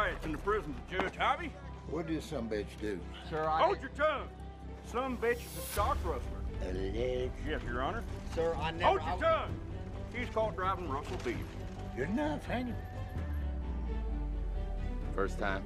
riots in the prisons, Judge Hobby. What did some bitch do? Sir, Hold your tongue. Some bitch is a stock rustler. Alleged. Yes, Your Honor. Sir, I never... Hold your tongue. He's caught driving Russell Beef. Good enough, ain't it? First time.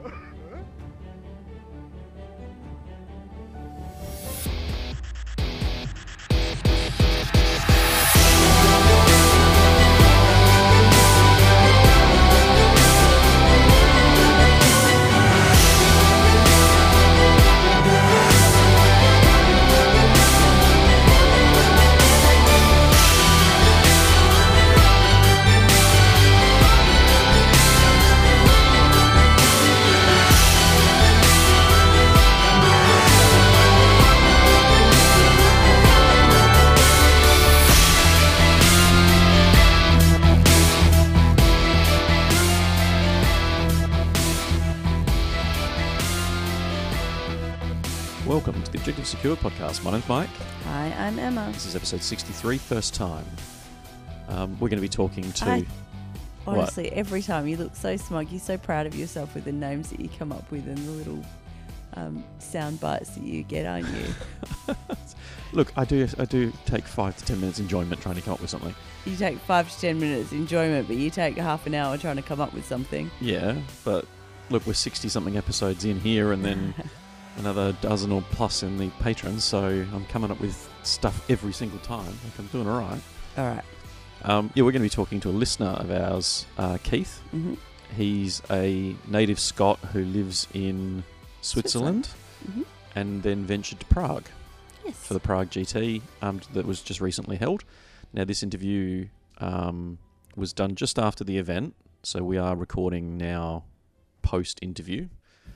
Welcome to the Objective Secure podcast. My name's Mike. Hi, I'm Emma. This is episode 63, first time. We're going to be talking to... Honestly, every time you look so smug, you're so proud of yourself with the names that you come up with and the little sound bites that you get, aren't you? Look, I do take 5 to 10 minutes enjoyment trying to come up with something. You take 5 to 10 minutes enjoyment, but you take half an hour trying to come up with something. Yeah, but look, we're 60-something episodes in here and then another dozen or plus in the patrons, so I'm coming up with stuff every single time. Like, I'm doing all right. All right. Yeah, we're going to be talking to a listener of ours, Keith. Mm-hmm. He's a native Scot who lives in Switzerland. Mm-hmm. And then ventured to Prague Yes. for the Prague GT that was just recently held. Now, this interview was done just after the event, so we are recording now post-interview.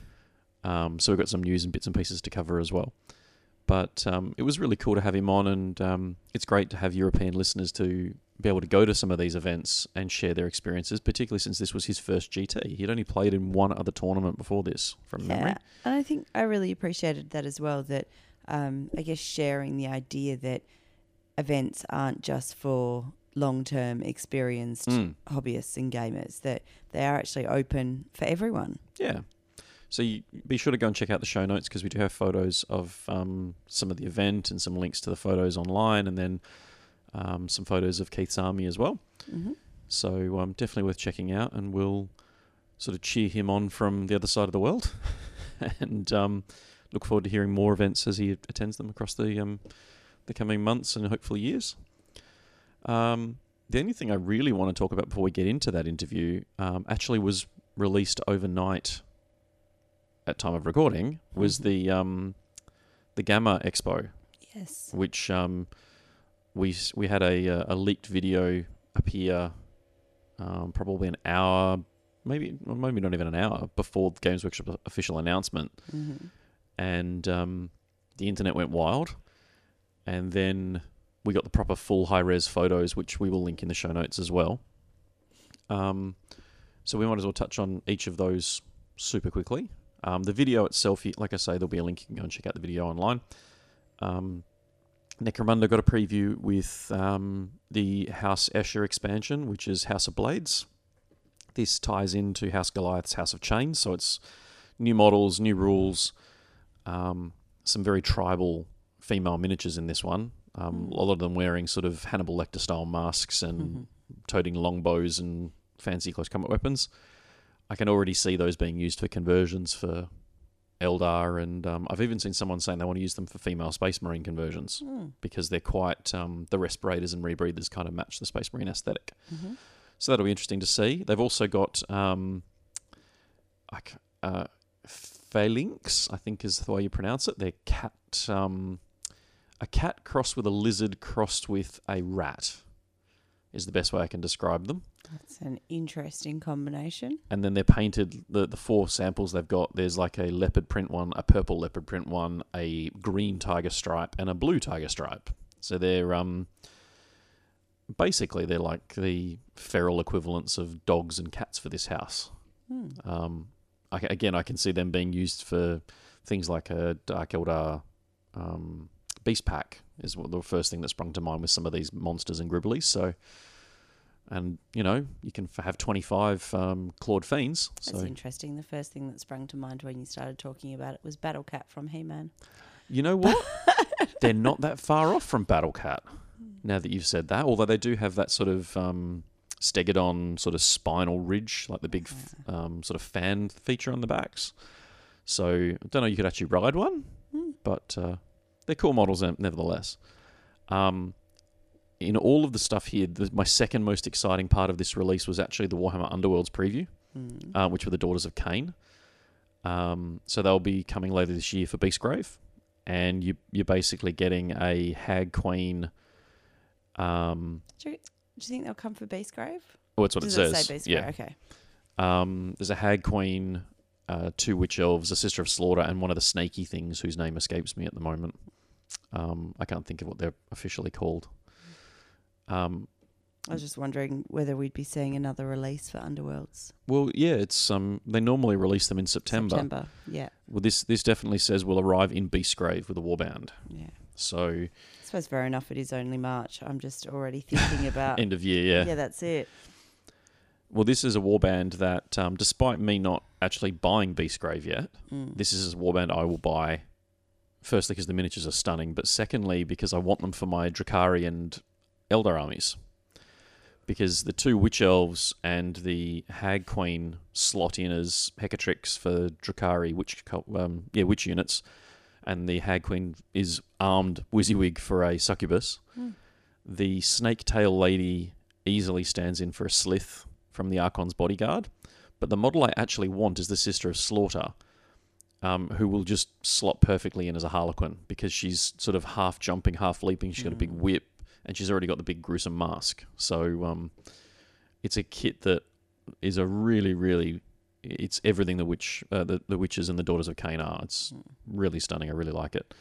So we've got some news and bits and pieces to cover as well. But it was really cool to have him on, and it's great to have European listeners to be able to go to some of these events and share their experiences, particularly since this was his first GT. He'd only played in one other tournament before this, from memory. And I think I really appreciated that as well, that I guess sharing the idea that events aren't just for long-term experienced hobbyists and gamers, that they are actually open for everyone. Yeah. So you be sure to go and check out the show notes because we do have photos of some of the event and some links to the photos online, and then some photos of Keith's army as well. Mm-hmm. So definitely worth checking out, and we'll sort of cheer him on from the other side of the world and look forward to hearing more events as he attends them across the coming months and hopefully years. The only thing I really want to talk about before we get into that interview actually was released overnight at time of recording, was the Gamma Expo. Yes. Which we had a leaked video appear probably an hour, maybe not even an hour before the Games Workshop official announcement. Mm-hmm. And the internet went wild, and then we got the proper full high-res photos, which we will link in the show notes as well. So we might as well touch on each of those super quickly. The video itself, like I say, there'll be a link. You can go and check out the video online. Necromunda got a preview with the House Escher expansion, which is House of Blades. This ties into House Goliath's House of Chains, so it's new models, new rules, some very tribal female miniatures in this one. A lot of them wearing sort of Hannibal Lecter-style masks and toting longbows and fancy close combat weapons. I can already see those being used for conversions for Eldar, and I've even seen someone saying they want to use them for female Space Marine conversions because they're quite, the respirators and rebreathers kind of match the Space Marine aesthetic. Mm-hmm. So that'll be interesting to see. They've also got phalanx, I think is the way you pronounce it. They're a cat crossed with a lizard crossed with a rat is the best way I can describe them. That's an interesting combination. And then they're painted, the 4 samples they've got, there's like a leopard print one, a purple leopard print one, a green tiger stripe, and a blue tiger stripe. So they're basically they're like the feral equivalents of dogs and cats for this house. I can see them being used for things like a Dark Eldar Beast Pack is the first thing that sprung to mind with some of these monsters and gribblies. So And, you know, you can have 25 Claude Fiends. That's So, interesting. The first thing that sprung to mind when you started talking about it was Battle Cat from He-Man. you know what? They're not that far off from Battle Cat, now that you've said that. Although they do have that sort of stegodon sort of spinal ridge, like the big sort of fan feature on the backs. So I don't know, you could actually ride one, but they're cool models nevertheless. In all of the stuff here, my second most exciting part of this release was actually the Warhammer Underworlds preview, which were the Daughters of Cain. So they'll be coming later this year for Beastgrave, and you're basically getting a Hag Queen. Do you think they'll come for Beastgrave? Oh, that's what Does it it says. say Beastgrave? Yeah. Okay. There's a Hag Queen, 2 Witch Elves, a Sister of Slaughter, and one of the snaky things whose name escapes me at the moment. I can't think of what they're officially called. I was just wondering whether we'd be seeing another release for Underworlds. Well, yeah, it's they normally release them in September. Yeah. Well, this definitely says will arrive in Beastgrave with a warband. Yeah. So I suppose fair enough, it is only March. I'm just already thinking about... end of year, yeah. Yeah, that's it. Well, this is a warband that, despite me not actually buying Beastgrave yet, this is a warband I will buy. Firstly, because the miniatures are stunning, but secondly, because I want them for my Drakari and Eldar armies. Because the 2 Witch Elves and the Hag Queen slot in as Hecatrix for Drakari witch units, and the Hag Queen is armed WYSIWYG for a Succubus. The Snake Tail Lady easily stands in for a Slith from the Archon's Bodyguard, but the model I actually want is the Sister of Slaughter, who will just slot perfectly in as a Harlequin, because she's sort of half jumping, half leaping. She's got a big whip, and she's already got the big gruesome mask. So it's a kit that is a really, really... It's everything the witches and the Daughters of Cain are. It's really stunning. I really like it.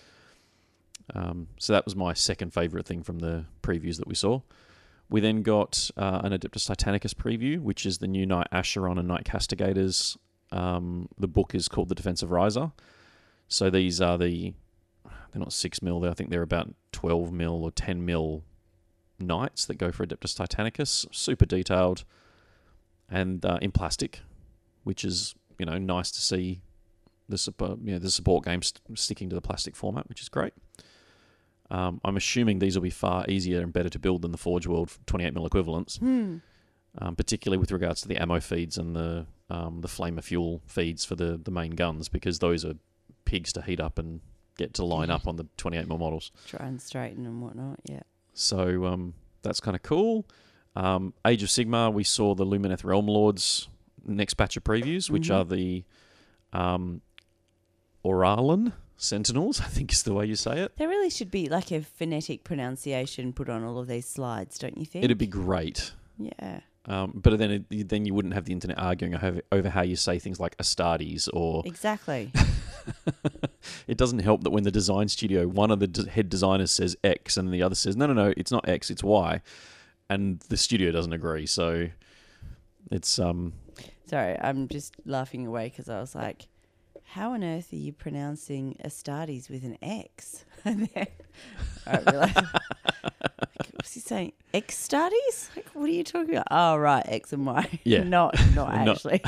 So that was my second favourite thing from the previews that we saw. We then got an Adeptus Titanicus preview, which is the new Knight Acheron and Knight Castigators. The book is called The Defensive Riser. So these are they're not 6mm, I think they're about 12mm or 10mm knights that go for Adeptus Titanicus. Super detailed and in plastic, which is, you know, nice to see the support game sticking to the plastic format, which is great. I'm assuming these will be far easier and better to build than the Forge World 28mm equivalents, particularly with regards to the ammo feeds and the flamer fuel feeds for the main guns, because those are pigs to heat up and get to line up on the 28mm models. Try and straighten and whatnot, yeah. So that's kind of cool. Age of Sigmar, we saw the Lumineth Realm Lords next batch of previews, which are the Oralan Sentinels, I think is the way you say it. There really should be like a phonetic pronunciation put on all of these slides, don't you think? It'd be great. Yeah. But then you wouldn't have the internet arguing over how you say things like Astartes or... Exactly. It doesn't help that when the design studio, one of the head designers says X and the other says, no, it's not X, it's Y. And the studio doesn't agree, so it's... Sorry, I'm just laughing away because I was like, how on earth are you pronouncing Astartes with an X? And then I realised, was he saying X-Startes? Like, what are you talking about? Oh, right, X and Y. Yeah. not actually.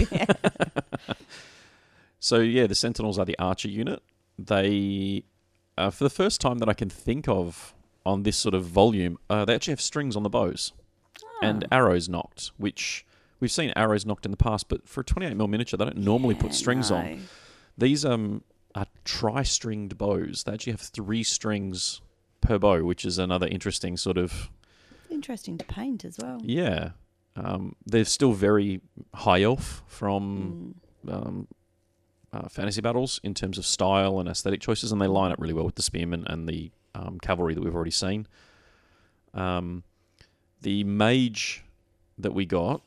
So, yeah, the Sentinels are the archer unit. They, for the first time that I can think of on this sort of volume, they actually have strings on the bows and arrows knocked, which we've seen arrows knocked in the past, but for a 28mm miniature, they don't normally put strings on. These are tri-stringed bows. They actually have 3 strings per bow, which is another interesting sort of... Interesting to paint as well. Yeah. They're still very high elf from fantasy battles in terms of style and aesthetic choices, and they line up really well with the spearmen and the cavalry that we've already seen. The mage that we got,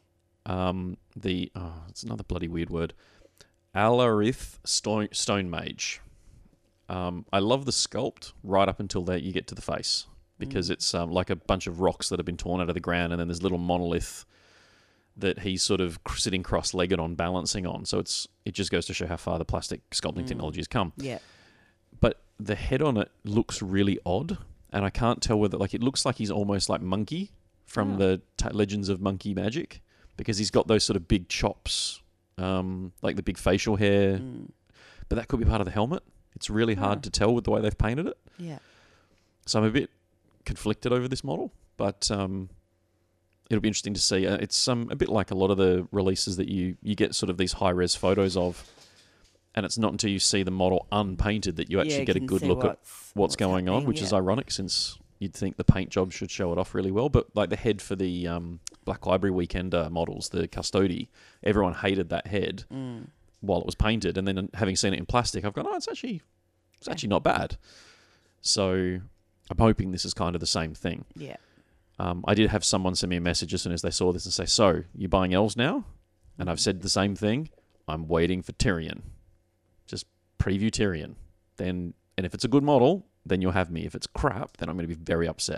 it's another bloody weird word, Alarith Stone Mage. I love the sculpt right up until you get to the face, because it's like a bunch of rocks that have been torn out of the ground, and then there's a little monolith that he's sort of sitting cross-legged on, balancing on. So it just goes to show how far the plastic sculpting technology has come. Yeah. But the head on it looks really odd, and I can't tell whether, like, it looks like he's almost like Monkey from the Legends of Monkey Magic, because he's got those sort of big chops, like the big facial hair. But that could be part of the helmet. It's really hard to tell with the way they've painted it. Yeah. So I'm a bit conflicted over this model, but it'll be interesting to see. It's a bit like a lot of the releases that you get sort of these high-res photos of, and it's not until you see the model unpainted that you actually get a good look at what's going on, which is ironic since you'd think the paint job should show it off really well. But like the head for the Black Library Weekender models, the Custody, everyone hated that head while it was painted, and then having seen it in plastic, I've gone, it's actually not bad. So I'm hoping this is kind of the same thing. Yeah. I did have someone send me a message as soon as they saw this and say, so, you buying elves now? And I've said the same thing. I'm waiting for Tyrion. Just preview Tyrion. And if it's a good model, then you'll have me. If it's crap, then I'm going to be very upset.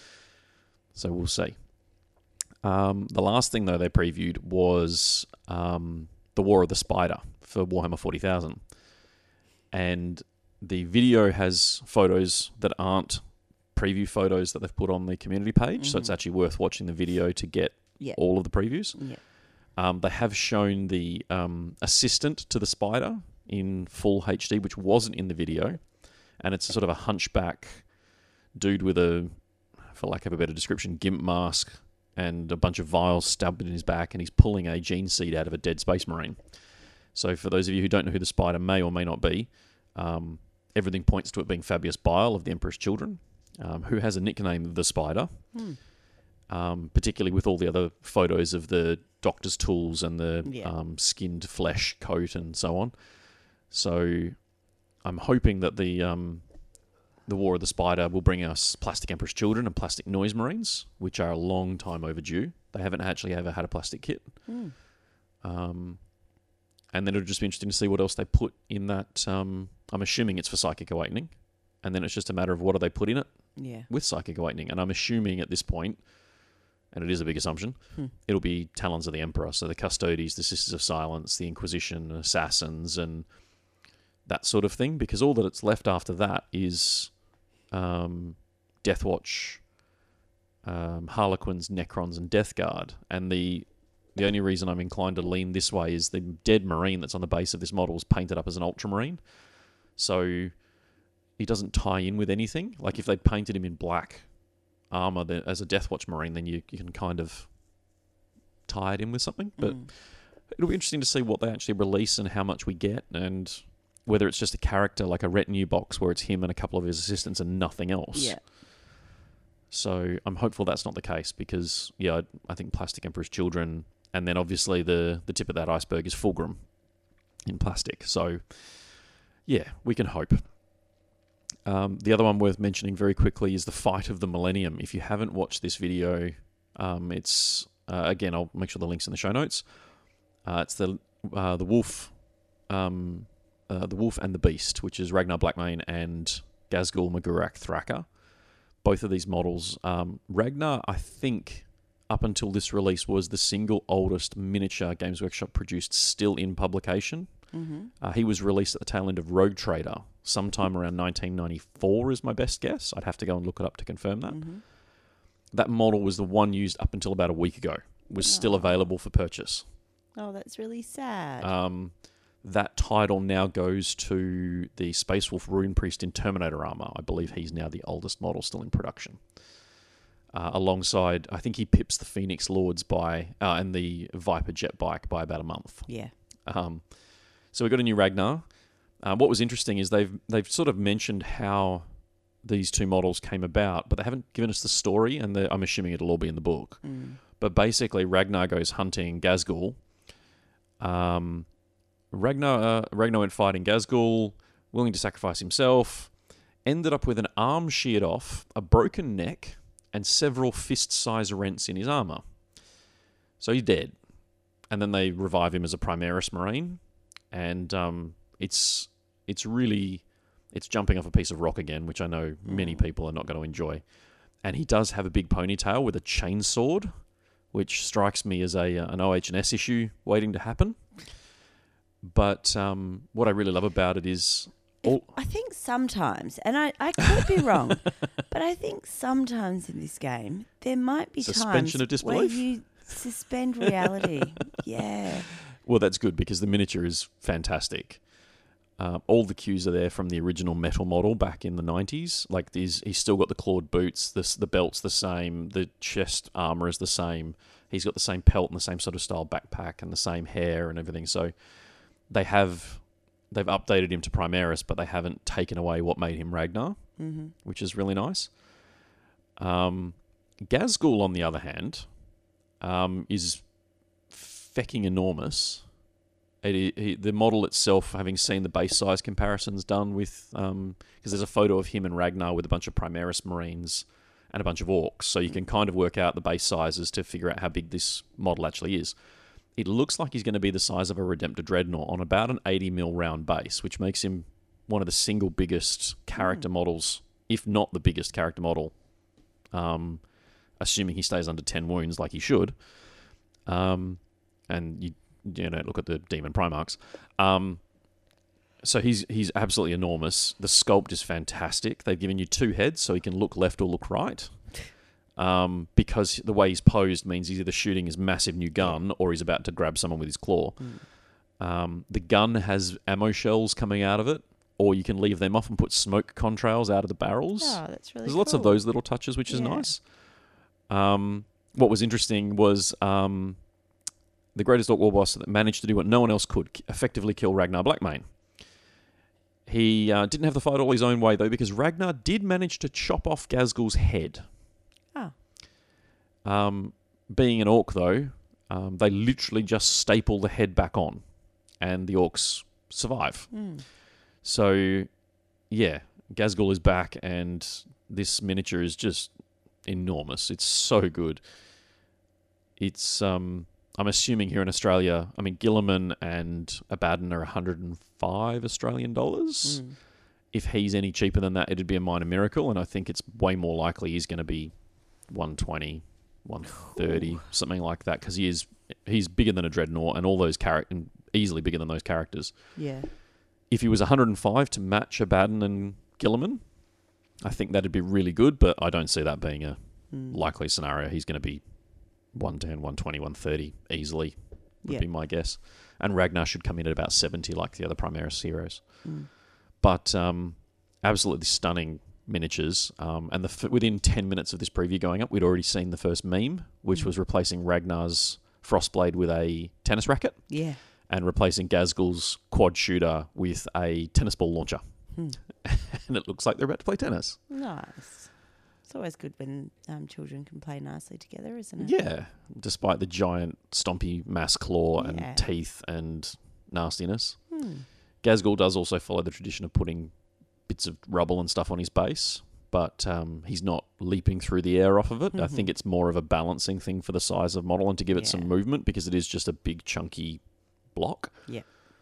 So we'll see. The last thing, though, they previewed was the War of the Spider for Warhammer 40,000. And the video has photos that aren't preview photos that they've put on the community page, so it's actually worth watching the video to get all of the previews. They have shown the assistant to the spider in full HD, which wasn't in the video, and it's sort of a hunchback dude with a, for lack of a better description, gimp mask and a bunch of vials stabbed in his back, and he's pulling a gene seed out of a dead space marine. So for those of you who don't know who the spider may or may not be, everything points to it being Fabius Bile of the Emperor's Children, who has a nickname, the Spider, particularly with all the other photos of the doctor's tools and the skinned flesh coat and so on. So I'm hoping that the War of the Spider will bring us Plastic Emperor's Children and Plastic Noise Marines, which are a long time overdue. They haven't actually ever had a plastic kit. And then it'll just be interesting to see what else they put in that. I'm assuming it's for Psychic Awakening. And then it's just a matter of what do they put in it with Psychic Awakening. And I'm assuming at this point, and it is a big assumption, it'll be Talons of the Emperor. So the Custodies, the Sisters of Silence, the Inquisition, Assassins, and that sort of thing. Because all that it's left after that is Deathwatch, Harlequins, Necrons, and Death Guard. And the only reason I'm inclined to lean this way is the dead Marine that's on the base of this model is painted up as an Ultramarine. So he doesn't tie in with anything. Like if they'd painted him in black armor as a Deathwatch Marine, then you can kind of tie it in with something. But it'll be interesting to see what they actually release and how much we get, and whether it's just a character like a retinue box where it's him and a couple of his assistants and nothing else. Yeah. So I'm hopeful that's not the case, because I think Plastic Emperor's Children, and then obviously the tip of that iceberg is Fulgrim in plastic. So yeah, we can hope. The other one worth mentioning very quickly is the Fight of the Millennium. If you haven't watched this video, it's again, I'll make sure the link's in the show notes. It's the Wolf, the Wolf and the Beast, which is Ragnar Blackmane and Ghazghkull Magurak Thraka. Both of these models, Ragnar, I think, up until this release, was the single oldest miniature Games Workshop produced still in publication. He was released at the tail end of Rogue Trader, sometime around 1994 is my best guess. I'd have to go and look it up to confirm that. That model was the one used up until about a week ago. Was still available for purchase. Oh, that's really sad. That title now goes to the Space Wolf Rune Priest in Terminator armor. I believe he's now the oldest model still in production. Alongside, I think he pips the Phoenix Lords and the Viper jet bike by about a month. Yeah. So we got a new Ragnar. What was interesting is they've sort of mentioned how these two models came about, but they haven't given us the story, and I'm assuming it'll all be in the book. But basically, Ragnar goes hunting Ghazghkull. Ragnar went fighting Ghazghkull, willing to sacrifice himself, ended up with an arm sheared off, a broken neck, and several fist-size rents in his armor. So he's dead. And then they revive him as a Primaris Marine, and it's jumping off a piece of rock again, which I know many people are not going to enjoy. And he does have a big ponytail with a chainsword, which strikes me as an OH&S issue waiting to happen. But what I really love about it is I think sometimes, and I could be wrong, but I think sometimes in this game there might be Suspension of times where disbelief? you suspend reality. Yeah. Well, that's good because the miniature is fantastic. All the cues are there from the original metal model back in the 90s. Like he's still got the clawed boots, the belt's the same, the chest armor is the same. He's got the same pelt and the same sort of style backpack and the same hair and everything. So they've updated him to Primaris, but they haven't taken away what made him Ragnar, which is really nice. Gazgul, on the other hand, is fecking enormous. The model itself, having seen the base size comparisons done with, because there's a photo of him and Ragnar with a bunch of Primaris Marines and a bunch of Orcs, so you can kind of work out the base sizes to figure out how big this model actually is. It looks like he's going to be the size of a Redemptor Dreadnought on about an 80mm round base, which makes him one of the single biggest character models, if not the biggest character model, assuming he stays under 10 wounds like he should. And you look at the Demon Primarchs. So he's absolutely enormous. The sculpt is fantastic. They've given you 2 heads, so he can look left or look right. Because the way he's posed means he's either shooting his massive new gun or he's about to grab someone with his claw. The gun has ammo shells coming out of it, or you can leave them off and put smoke contrails out of the barrels. Oh, that's really There's cool. lots of those little touches, which is nice. What was interesting was the Greatest Orc War Boss that managed to do what no one else could, effectively kill Ragnar Blackmane. He didn't have the fight all his own way, though, because Ragnar did manage to chop off Gazgul's head. Being an orc, though, they literally just staple the head back on, and the orcs survive. So, yeah, Gazgul is back, and this miniature is just enormous. It's so good. It's, I'm assuming here in Australia, I mean, Guilliman and Abaddon are 105 Australian dollars. If he's any cheaper than that, it'd be a minor miracle, and I think it's way more likely he's going to be 120, 130, something like that, because he's bigger than a Dreadnought, and all those and easily bigger than those characters. Yeah. If he was 105 to match Abaddon and Guilliman, I think that'd be really good, but I don't see that being a likely scenario. He's going to be 110, 120, 130 easily, would be my guess. And Ragnar should come in at about 70 like the other Primaris heroes. But absolutely stunning miniatures. And within 10 minutes of this preview going up, we'd already seen the first meme, which was replacing Ragnar's Frostblade with a tennis racket. Yeah. And replacing Gazgul's quad shooter with a tennis ball launcher. And it looks like they're about to play tennis. Nice. It's always good when children can play nicely together, isn't it? Yeah, despite the giant stompy mass claw and teeth and nastiness. Gazgul does also follow the tradition of putting bits of rubble and stuff on his base, but he's not leaping through the air off of it. I think it's more of a balancing thing for the size of model and to give it some movement, because it is just a big chunky block. Yeah.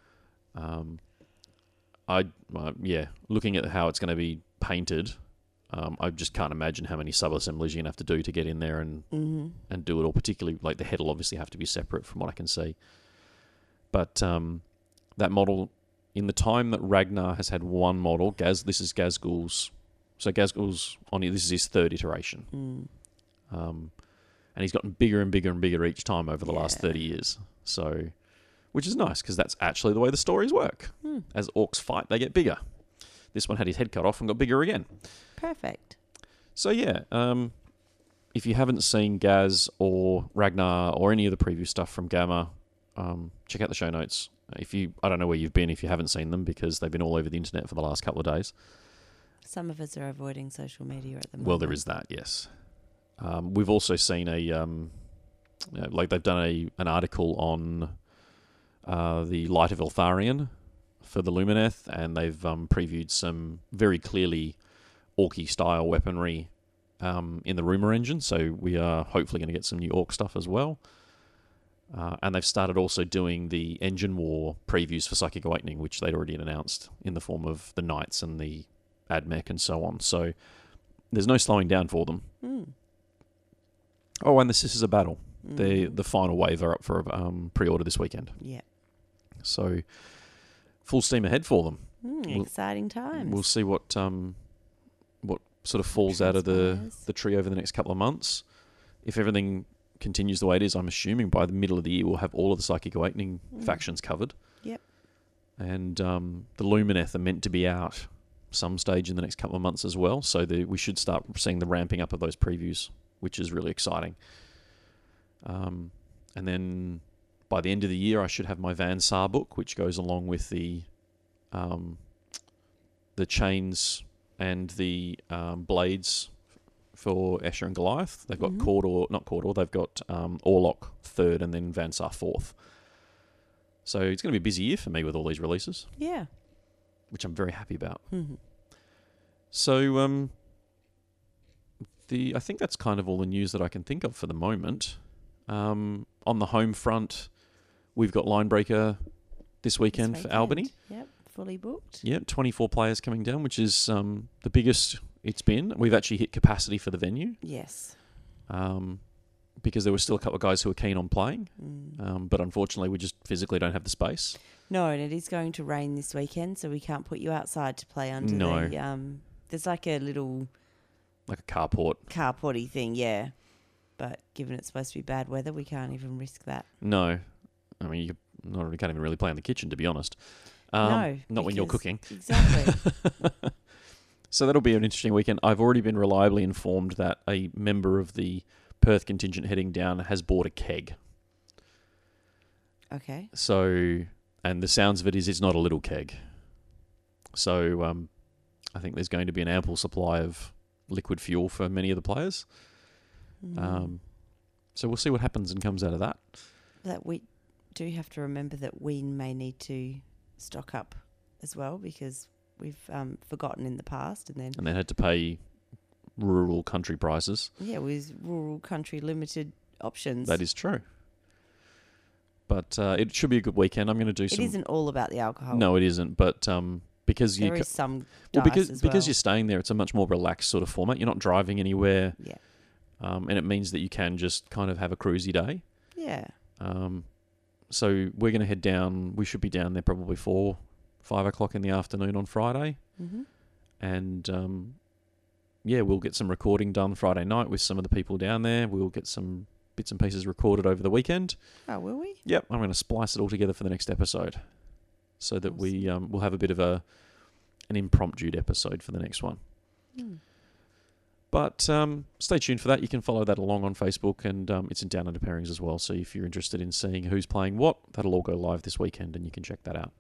Looking at how it's going to be painted, I just can't imagine how many sub-assemblies you're going to have to do to get in there and do it all, particularly, like, the head will obviously have to be separate from what I can see. But that model, in the time that Ragnar has had one model, this is Gazgul's, so Gazgul's this is his 3rd iteration. And he's gotten bigger and bigger and bigger each time over the last 30 years. So, which is nice, because that's actually the way the stories work. As orcs fight, they get bigger. This one had his head cut off and got bigger again. Perfect. So yeah, if you haven't seen Gaz or Ragnar or any of the preview stuff from Gamma, check out the show notes. I don't know where you've been if you haven't seen them, because they've been all over the internet for the last couple of days. Some of us are avoiding social media at the moment. Well, there is that, yes. We've also seen they've done an article on the Light of Eltharion for the Lumineth, and they've previewed some very clearly Orky-style weaponry in the Rumour engine, so we are hopefully going to get some new Orc stuff as well. And they've started also doing the Engine War previews for Psychic Awakening, which they'd already announced in the form of the Knights and the AdMech and so on. So there's no slowing down for them. Oh, and the Sisters of Battle. The final wave are up for pre-order this weekend. Yeah. So full steam ahead for them. Exciting times. We'll see what sort of falls out of the Transpires. tree over the next couple of months. If everything continues the way it is, I'm assuming by the middle of the year we'll have all of the Psychic Awakening factions covered. Yep. And the Lumineth are meant to be out some stage in the next couple of months as well. So we should start seeing the ramping up of those previews, which is really exciting. And then by the end of the year, I should have my Van Saar book, which goes along with the chains and the blades for Escher and Goliath. They've got not Cawdor, they've got Orlok 3rd and then Van Saar 4th. So it's going to be a busy year for me with all these releases. Yeah. Which I'm very happy about. Mm-hmm. So I think that's kind of all the news that I can think of for the moment. On the home front, we've got Linebreaker this weekend for Albany. Yep, fully booked. Yep, 24 players coming down, which is the biggest it's been. We've actually hit capacity for the venue. Yes. Because there were still a couple of guys who were keen on playing. But unfortunately, we just physically don't have the space. No, and it is going to rain this weekend, so we can't put you outside to play under the... there's like a little... Like a carporty thing, yeah. But given it's supposed to be bad weather, we can't even risk that. No. I mean, you can't even really play in the kitchen, to be honest. No. Not when you're cooking. Exactly. So that'll be an interesting weekend. I've already been reliably informed that a member of the Perth contingent heading down has bought a keg. Okay. So, and the sounds of it is it's not a little keg. So, I think there's going to be an ample supply of liquid fuel for many of the players. So we'll see what happens and comes out of that. That we do have to remember that we may need to stock up as well, because we've forgotten in the past and then had to pay rural country prices. Yeah, with rural country limited options. That is true. But it should be a good weekend. I'm going to do some... It isn't all about the alcohol. No, it isn't. But because there is some because you're staying there, it's a much more relaxed sort of format. You're not driving anywhere. Yeah. And it means that you can just kind of have a cruisy day. Yeah. So we're going to head down. We should be down there probably 4-5 o'clock in the afternoon on Friday. Mm-hmm. And we'll get some recording done Friday night with some of the people down there. We'll get some bits and pieces recorded over the weekend. Oh, will we? Yep, I'm going to splice it all together for the next episode, so that we'll have a bit of an impromptu episode for the next one. But stay tuned for that. You can follow that along on Facebook, and it's in Down Under Pairings as well. So if you're interested in seeing who's playing what, that'll all go live this weekend, and you can check that out.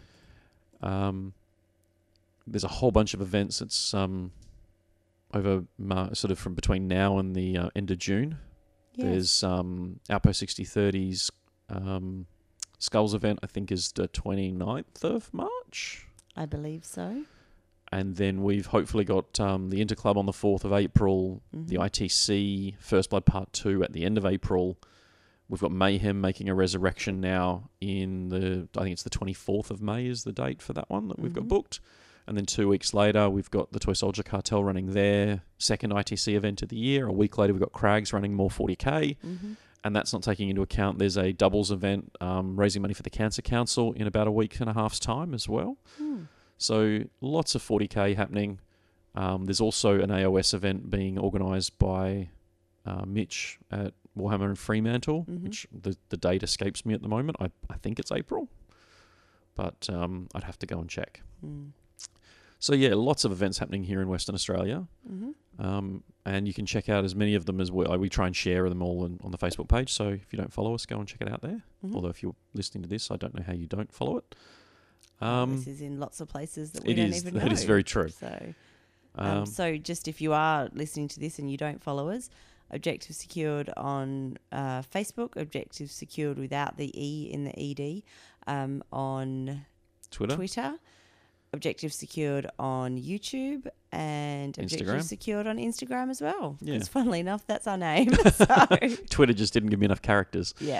There's a whole bunch of events that's over sort of from between now and the end of June. Yes. There's Outpost 6030's Skulls event, I think, is the 29th of March. I believe so. And then we've hopefully got the Interclub on the 4th of April, the ITC First Blood Part 2 at the end of April. We've got Mayhem making a resurrection now I think it's the 24th of May is the date for that one that we've got booked. And then 2 weeks later, we've got the Toy Soldier Cartel running their second ITC event of the year. A week later, we've got Crags running more 40K. And that's not taking into account there's a doubles event raising money for the Cancer Council in about a week and a half's time as well. So lots of 40K happening. There's also an AOS event being organised by Mitch at Warhammer and Fremantle, which the date escapes me at the moment. I think it's April, but I'd have to go and check. So yeah, lots of events happening here in Western Australia. And you can check out as many of them as we try and share them all on the Facebook page. So if you don't follow us, go and check it out there. Although if you're listening to this, I don't know how you don't follow it. This is in lots of places that we don't even know. That is very true. So just if you are listening to this and you don't follow us, Objective Secured on Facebook, Objective Secured without the E in the ED on Twitter, Objective Secured on YouTube, and Objective Secured on Instagram as well. Yeah. Because funnily enough, that's our name. So. Twitter just didn't give me enough characters. Yeah.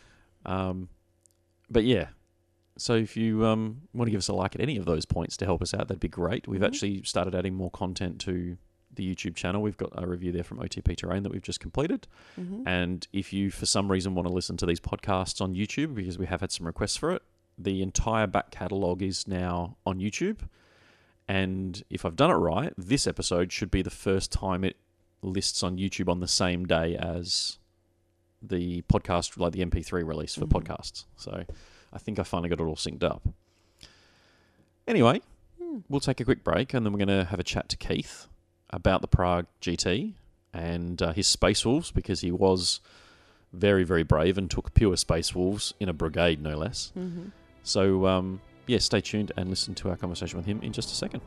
But yeah. So if you want to give us a like at any of those points to help us out, that'd be great. We've actually started adding more content to the YouTube channel. We've got a review there from OTP Terrain that we've just completed. And if you, for some reason, want to listen to these podcasts on YouTube, because we have had some requests for it, the entire back catalogue is now on YouTube. And if I've done it right, this episode should be the first time it lists on YouTube on the same day as the podcast, like the MP3 release for podcasts. So I think I finally got it all synced up. Anyway, we'll take a quick break and then we're going to have a chat to Keith about the Prague GT and his Space Wolves, because he was very, very brave and took pure Space Wolves in a brigade, no less. Mm-hmm. So, yeah, stay tuned and listen to our conversation with him in just a second.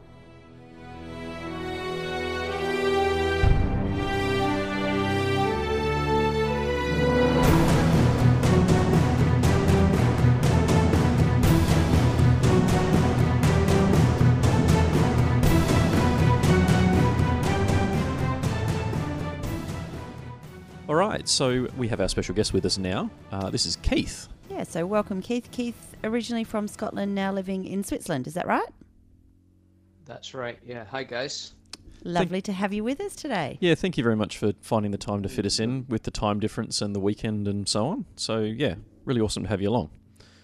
All right, so we have our special guest with us now. This is Keith. Yeah, so welcome, Keith. Keith, originally from Scotland, now living in Switzerland. Is that right? That's right, yeah. Hi, guys. Lovely to have you with us today. Yeah, thank you very much for finding the time to fit us in with the time difference and the weekend and so on. So, yeah, really awesome to have you along.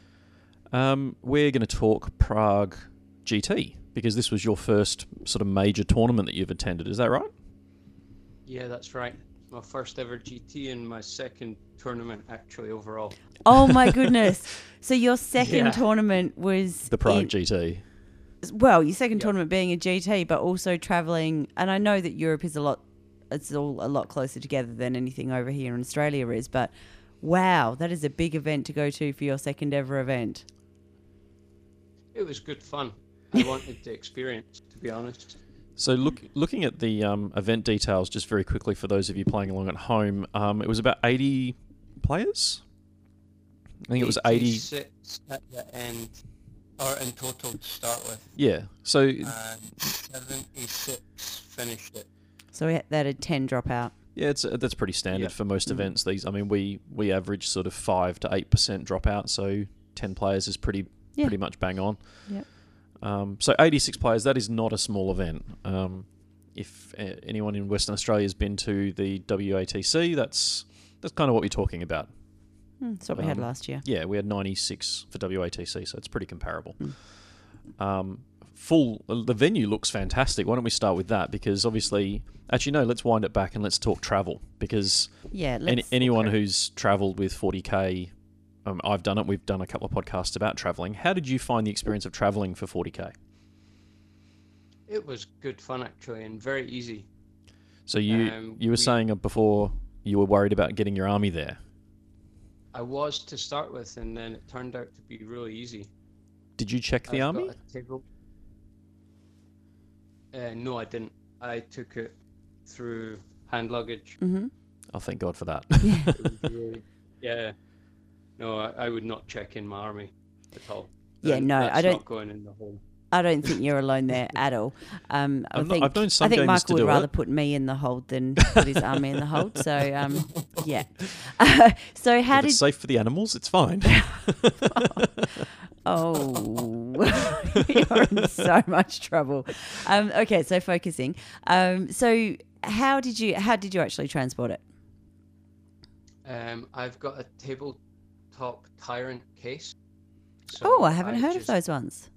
We're going to talk Prague GT, because this was your first sort of major tournament that you've attended. Is that right? Yeah, that's right. My first ever GT and my second tournament, actually, overall. Oh, my goodness. So your second tournament was... The Prague GT. Well, your second tournament being a GT, but also travelling... And I know that Europe is it's all a lot closer together than anything over here in Australia is, but wow, that is a big event to go to for your second ever event. It was good fun. I wanted to experience, to be honest. So looking at the event details just very quickly for those of you playing along at home, it was about 80 players? I think it was 80... 86 at the end, or in total to start with. Yeah, so... And 76 finished it. So we had a 10 dropout. Yeah, that's pretty standard for most events. These, I mean, we average sort of 5 to 8% dropout, so 10 players is pretty much bang on. Yep. So 86 players, that is not a small event. If anyone in Western Australia has been to the WATC, that's kind of what we're talking about. That's what we had last year. Yeah, we had 96 for WATC, so it's pretty comparable. The venue looks fantastic. Why don't we start with that? Because obviously, actually no, let's wind it back and let's talk travel. Because anyone who's travelled with 40k, I've done it. We've done a couple of podcasts about travelling. How did you find the experience of travelling for 40k? It was good fun, actually, and very easy. So you were saying before you were worried about getting your army there. I was to start with, and then it turned out to be really easy. Did you check the army? No, I didn't. I took it through hand luggage. Mm-hmm. Oh, thank God for that. Yeah. No, I would not check in my army at all. Yeah, no, that's I don't. Not going in the hole. I don't think you're alone there at all. I think Michael would rather put me in the hold than put his army in the hold. So, yeah. So how did... It's safe for the animals, it's fine. You're in so much trouble. Okay, so focusing. So how did you actually transport it? I've got a tabletop Tyrant case. So I haven't heard of those ones.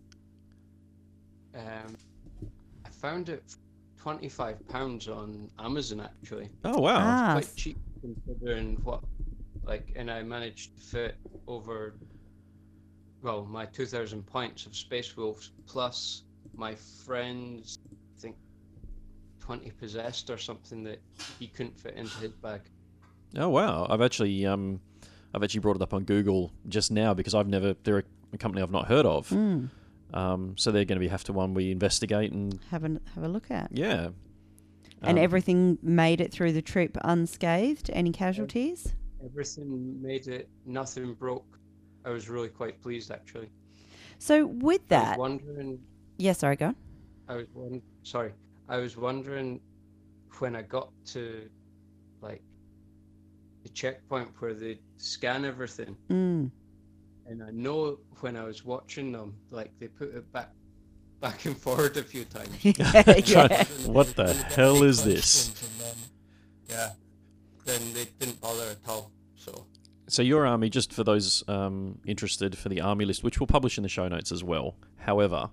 I found it for £25 on Amazon, actually. Oh, wow. It's quite cheap considering and I managed to fit over, my 2,000 points of Space Wolves plus my friend's, I think, 20 possessed or something that he couldn't fit into his bag. Oh, wow. I've actually brought it up on Google just now because they're a company I've not heard of. So they're going to have to one we investigate and have a look at. Yeah. And everything made it through the trip unscathed? Any casualties? Everything made it. Nothing broke. I was really quite pleased, actually. So with that... I was wondering... Yeah, sorry, go on. I was wondering when I got to, the checkpoint where they scan everything. And I know when I was watching them, they put it back and forward a few times. What the hell is this? Then they didn't bother at all. So So your army, just for those interested, for the army list, which we'll publish in the show notes as well. However,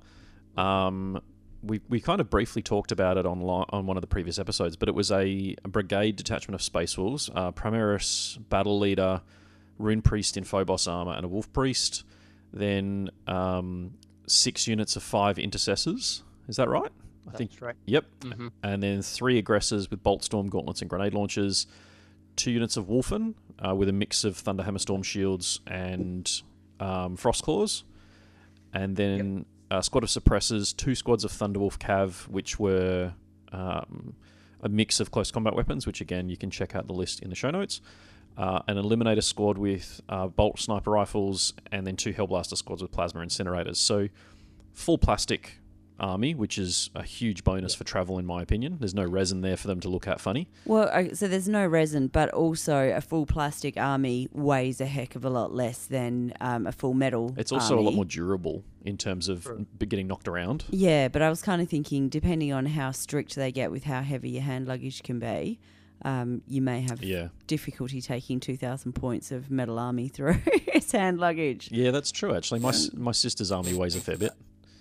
we kind of briefly talked about it on one of the previous episodes, but it was a brigade detachment of Space Wolves, Primaris, Battle Leader, Rune Priest in Phobos armor, and a Wolf Priest. Then 6 units of 5 Intercessors. Is that right? That's right. Yep. Mm-hmm. And then 3 Aggressors with Boltstorm, Gauntlets, and Grenade Launchers. 2 units of Wolfen with a mix of Thunderhammer Storm Shields and Frostclaws. And then a squad of Suppressors, 2 squads of Thunderwolf Cav, which were a mix of close combat weapons, which again, you can check out the list in the show notes. An Eliminator squad with Bolt Sniper Rifles, and then 2 Hellblaster squads with Plasma Incinerators. So, full plastic army, which is a huge bonus for travel, in my opinion. There's no resin there for them to look at funny. Well, so there's no resin, but also a full plastic army weighs a heck of a lot less than a full metal It's also army. a lot more durable in terms of getting knocked around. Yeah, but I was kind of thinking, depending on how strict they get with how heavy your hand luggage can be, you may have difficulty taking 2,000 points of metal army through its hand luggage. Yeah, that's true, actually. My sister's army weighs a fair bit.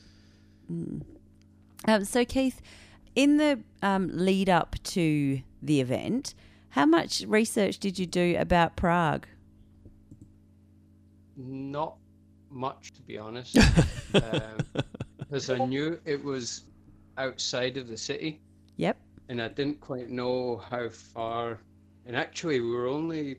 So, Keith, in the lead up to the event, how much research did you do about Prague? Not much, to be honest, because I knew it was outside of the city. Yep. And I didn't quite know how far. And actually, we were only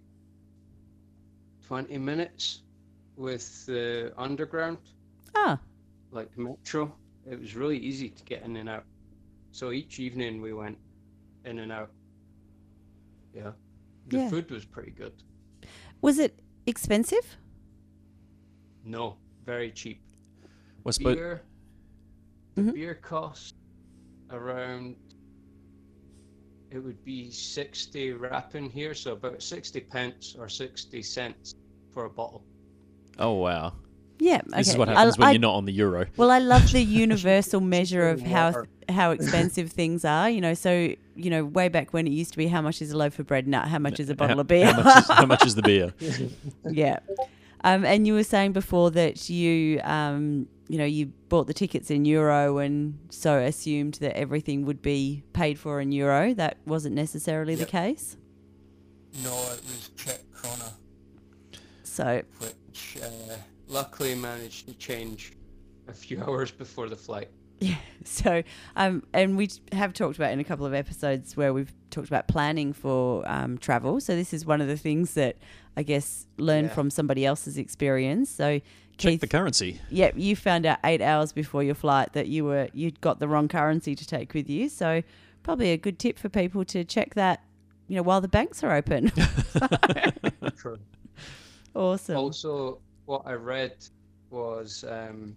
20 minutes with the underground, like metro. It was really easy to get in and out. So each evening we went in and out. Yeah. The food was pretty good. Was it expensive? No, very cheap. What's Beer, beer cost around, it would be 60 rappen here, so about 60 pence or 60 cents for a bottle. Oh, wow. Yeah, okay. This is what happens when you're not on the euro. Well, I love the universal measure of how expensive things are. You know, so way back when it used to be how much is a loaf of bread, now how much is a bottle of beer? How much is the beer? Yeah, and you were saying before that you you bought the tickets in euro and so assumed that everything would be paid for in euro. That wasn't necessarily the case. No, it was Czech krona. So, which luckily managed to change a few hours before the flight. Yeah. So, and we have talked about in a couple of episodes where we've talked about planning for travel. So this is one of the things that I guess learn from somebody else's experience. So Check Keith, the currency. Yeah, you found out 8 hours before your flight that you'd got the wrong currency to take with you. So probably a good tip for people to check that, while the banks are open. True. Awesome. Also, what I read was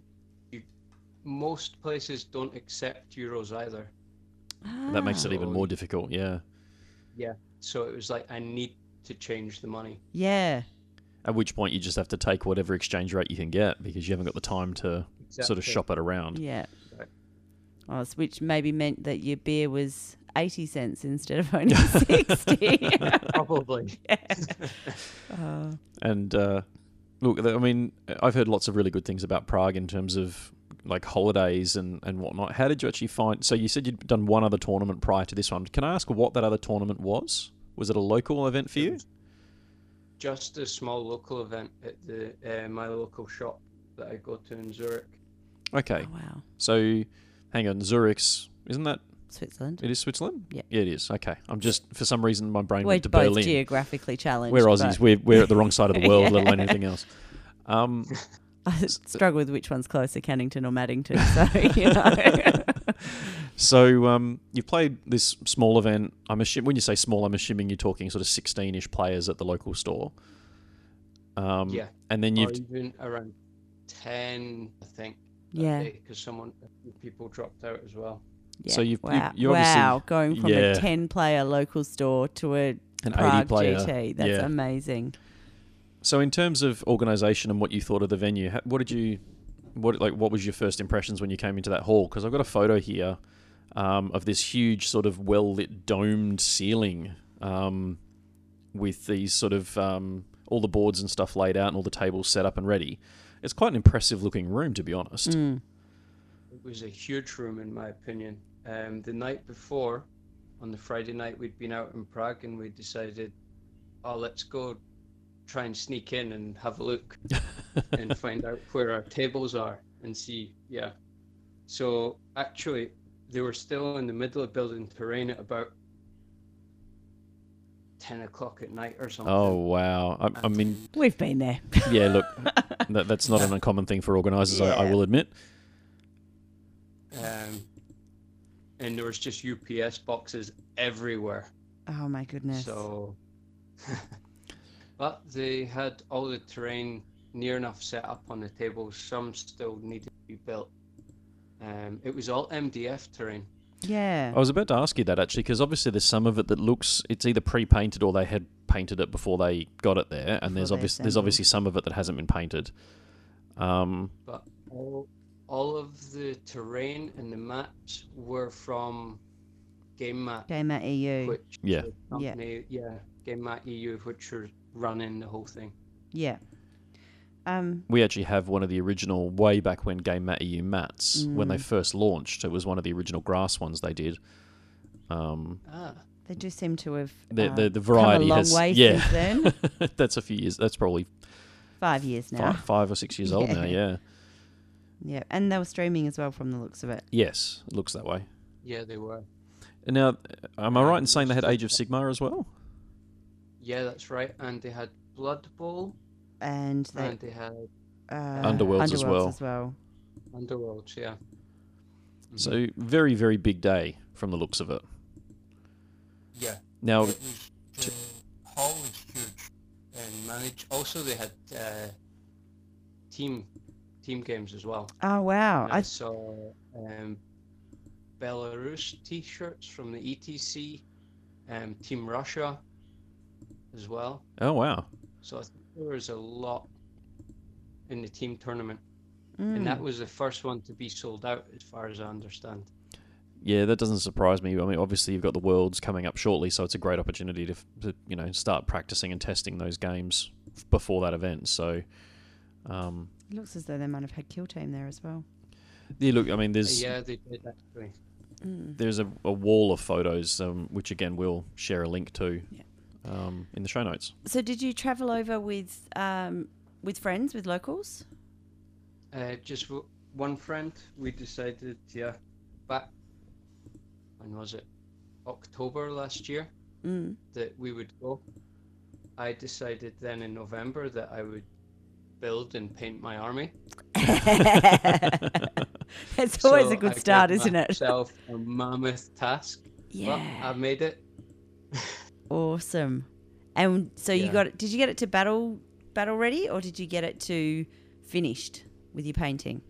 most places don't accept euros either. That makes it even more difficult, yeah. Yeah, so it was like, I need to change the money. Yeah. At which point you just have to take whatever exchange rate you can get because you haven't got the time to sort of shop it around. Yeah. Right. Oh, which maybe meant that your beer was 80 cents instead of only 60. Probably. Yeah. And look, I mean, I've heard lots of really good things about Prague in terms of like holidays and whatnot. How did you actually find... So you said you'd done one other tournament prior to this one. Can I ask what that other tournament was? Was it a local event for you? Just a small local event at the my local shop that I go to in Zurich. Okay. Oh, wow. So, hang on, Zurich's... Isn't that... Switzerland. It is Switzerland? Yeah. Yeah, it is. Okay. I'm just... For some reason, my brain We're went to both Berlin. geographically challenged. We're Aussies. We're at the wrong side of the world, let alone anything else. I struggle with which one's closer, Cannington or Maddington. So, So you've played this small event. When you say small, I'm assuming you're talking sort of 16-ish players at the local store. Yeah. And then or even around 10, I think. Yeah. Because people dropped out as well. yeah. So you wow. obviously Going from a 10-player local store to an Prague 80-player GT. That's amazing. So in terms of organisation and what you thought of the venue, what was your first impressions when you came into that hall? Because I've got a photo here of this huge sort of well-lit domed ceiling with these sort of all the boards and stuff laid out and all the tables set up and ready. It's quite an impressive looking room, to be honest. Mm. It was a huge room, in my opinion. The night before, on the Friday night, we'd been out in Prague and we decided, oh, let's go try and sneak in and have a look and find out where our tables are and see. Yeah. So actually, they were still in the middle of building terrain at about 10 o'clock at night or something. Oh, wow. I mean, We've been there. yeah, look, that's not an uncommon thing for organisers, I will admit. And there was just UPS boxes everywhere. Oh my goodness. So, but they had all the terrain near enough set up on the tables. Some still needed to be built. It was all MDF terrain. Yeah. I was about to ask you that, actually, because obviously there's some of it that looks, it's either pre-painted or they had painted it before they got it there, and there's obviously some of it that hasn't been painted. But all of the terrain and the mats were from Game Mat. Game Mat EU. Which Yeah. is a company, Game Mat EU, which are running the whole thing. Yeah. We actually have one of the original, way back when Game Mat EU mats, when they first launched. It was one of the original grass ones they did. They do seem to have The variety come a long has, way yeah. since then. That's a few years. That's probably 5 years now. 5 or 6 years old now. Yeah. Yeah, and they were streaming as well from the looks of it. Yes, it looks that way. Yeah, they were. And now, am I right in saying they had Age of Sigmar as well? Yeah, that's right. And they had Blood Bowl, And they and they had Underworlds as well. Underworlds, yeah. So very, very big day from the looks of it. Yeah. Now, It was, the hall was huge and managed. Also, they had team games as well. Oh wow! I saw Belarus T-shirts from the ETC, Team Russia as well. oh wow. So I think there was a lot in the team tournament, and that was the first one to be sold out, as far as I understand. Yeah, that doesn't surprise me. I mean, obviously you've got the Worlds coming up shortly, so it's a great opportunity to start practicing and testing those games before that event. So, It looks as though they might have had Kill Team there as well. yeah, look, I mean, there's Yeah, they did actually. there's a wall of photos, which again we'll share a link to in the show notes. So did you travel over with friends, with locals? Just one friend. We decided, back, when was it? October last year, that we would go. I decided then in November that I would build and paint my army. It's always So a good I start, gave isn't it? myself a mammoth task. Yeah. But I made it. Awesome. And so you Yeah. got it? Did you get it to battle ready, or did you get it to finished with your painting?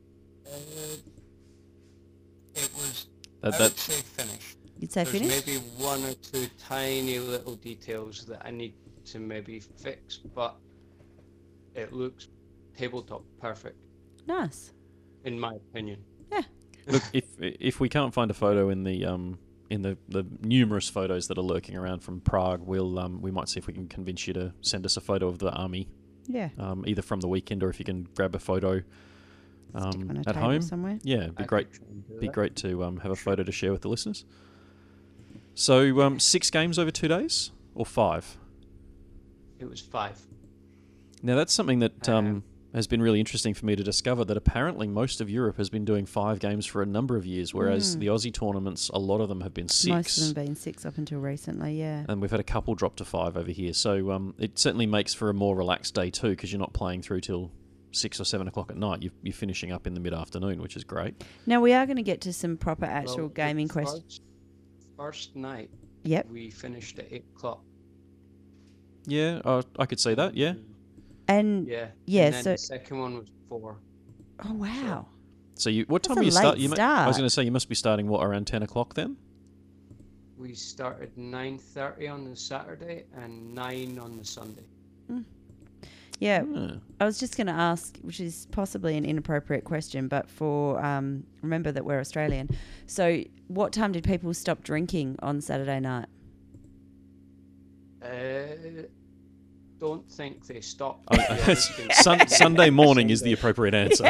It was, That- I that- would say finished. You'd say There's finished? maybe one or two tiny little details that I need to maybe fix, but it looks tabletop perfect, Nice. in my opinion. Look, if we can't find a photo in the numerous photos that are lurking around from Prague, we might see if we can convince you to send us a photo of the army, Yeah. either from the weekend or if you can grab a photo Stick 'em on a at table home. somewhere. Yeah, it'd be I great. could try and do Be that. great to have a photo to share with the listeners. So 6 games over 2 days or 5? It was 5. Now that's something that has been really interesting for me to discover, that apparently most of Europe has been doing 5 games for a number of years, whereas the Aussie tournaments, a lot of them have been 6. Most of them been 6 up until recently, yeah. And we've had a couple drop to 5 over here. So it certainly makes for a more relaxed day too, because you're not playing through till 6 or 7 o'clock at night. You're finishing up in the mid-afternoon, which is great. Now we are going to get to some proper actual Well, gaming the questions. First night, Yep. we finished at 8 o'clock. Yeah, I could see that, yeah. And Yeah. Yeah, And then so- the second one was 4. oh wow. So what That's time a do you start? late I was start. going to say you must be starting, what, around 10 o'clock then? We started 9:30 on the Saturday and 9 on the Sunday. Yeah. Ah. I was just going to ask, which is possibly an inappropriate question, but for remember that we're Australian. So, what time did people stop drinking on Saturday night? don't think they stop. to be honest. Sunday morning is the appropriate answer.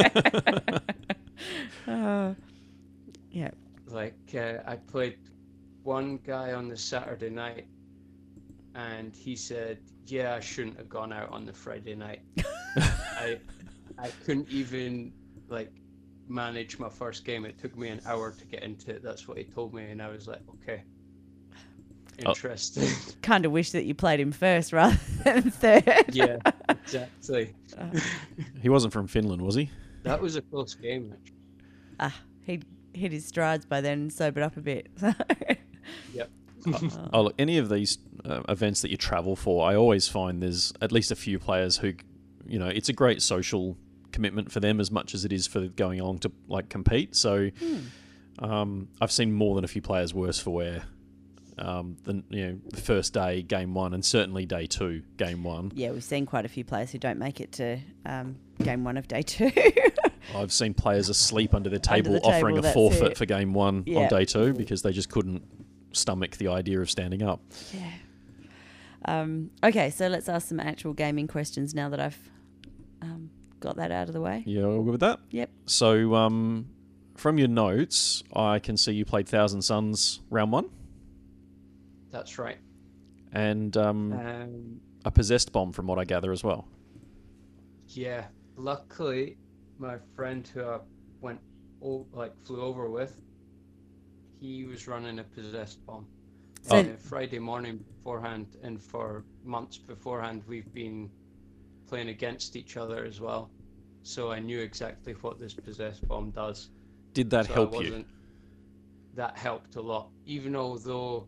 Yeah. Like, I played one guy on the Saturday night, and he said, "Yeah, I shouldn't have gone out on the Friday night. I couldn't even manage my first game. It took me an hour to get into it." That's what he told me, and I was like, "Okay, interesting." Kind of wish that you played him first rather than third. Yeah, exactly. He wasn't from Finland, was he? That was a close game, actually. He'd hit his strides by then and sobered up a bit. Yep. Oh, look, any of these events that you travel for, I always find there's at least a few players who, it's a great social commitment for them as much as it is for going on to compete. So, I've seen more than a few players worse for wear than the first day, game one, and certainly day two, game one. Yeah, we've seen quite a few players who don't make it to game one of day two. I've seen players asleep under the table, table, offering a that's forfeit it. for game one on day two because they just couldn't stomach the idea of standing up. Yeah. Okay, so let's ask some actual gaming questions now that I've got that out of the way. Yeah, all good with that? Yep. So, from your notes, I can see you played Thousand Suns round one. That's right. And a possessed bomb, from what I gather, as well. Yeah. Luckily, my friend who I flew over with, he was running a possessed bomb. So- Friday morning beforehand, and for months beforehand, we've been playing against each other as well. So I knew exactly what this possessed bomb does. Did that So help you? That helped a lot, even although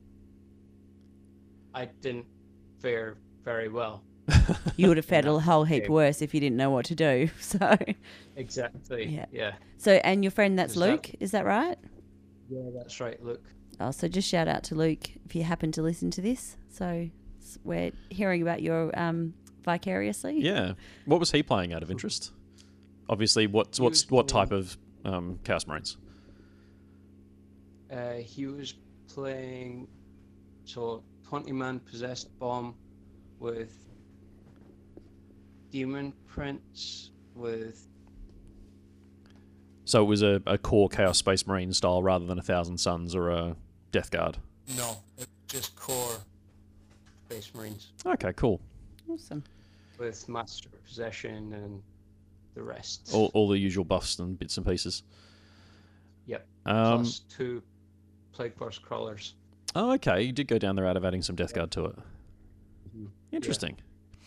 I didn't fare very well. You would have felt a whole heap worse if you didn't know what to do. So, Exactly. Yeah. Yeah, and your friend, that's Is that- Luke, is that right? that's right. Look, Oh, so just shout out to Luke if you happen to listen to this. So we're hearing about your vicariously. Yeah. What was he playing out of interest? Obviously, what type of Chaos Marines? he was playing 20-man possessed bomb with Demon Prince with. So it was a core Chaos Space Marine style rather than a Thousand Suns or a Death Guard. No, just core Space Marines Okay, cool. Awesome. with Master Possession and the rest. All the usual buffs and bits and pieces. Yep. Um, Plus 2 Plague Burst Crawlers. Oh, okay. You did go down the route of adding some Death Guard to it. Mhm. Interesting.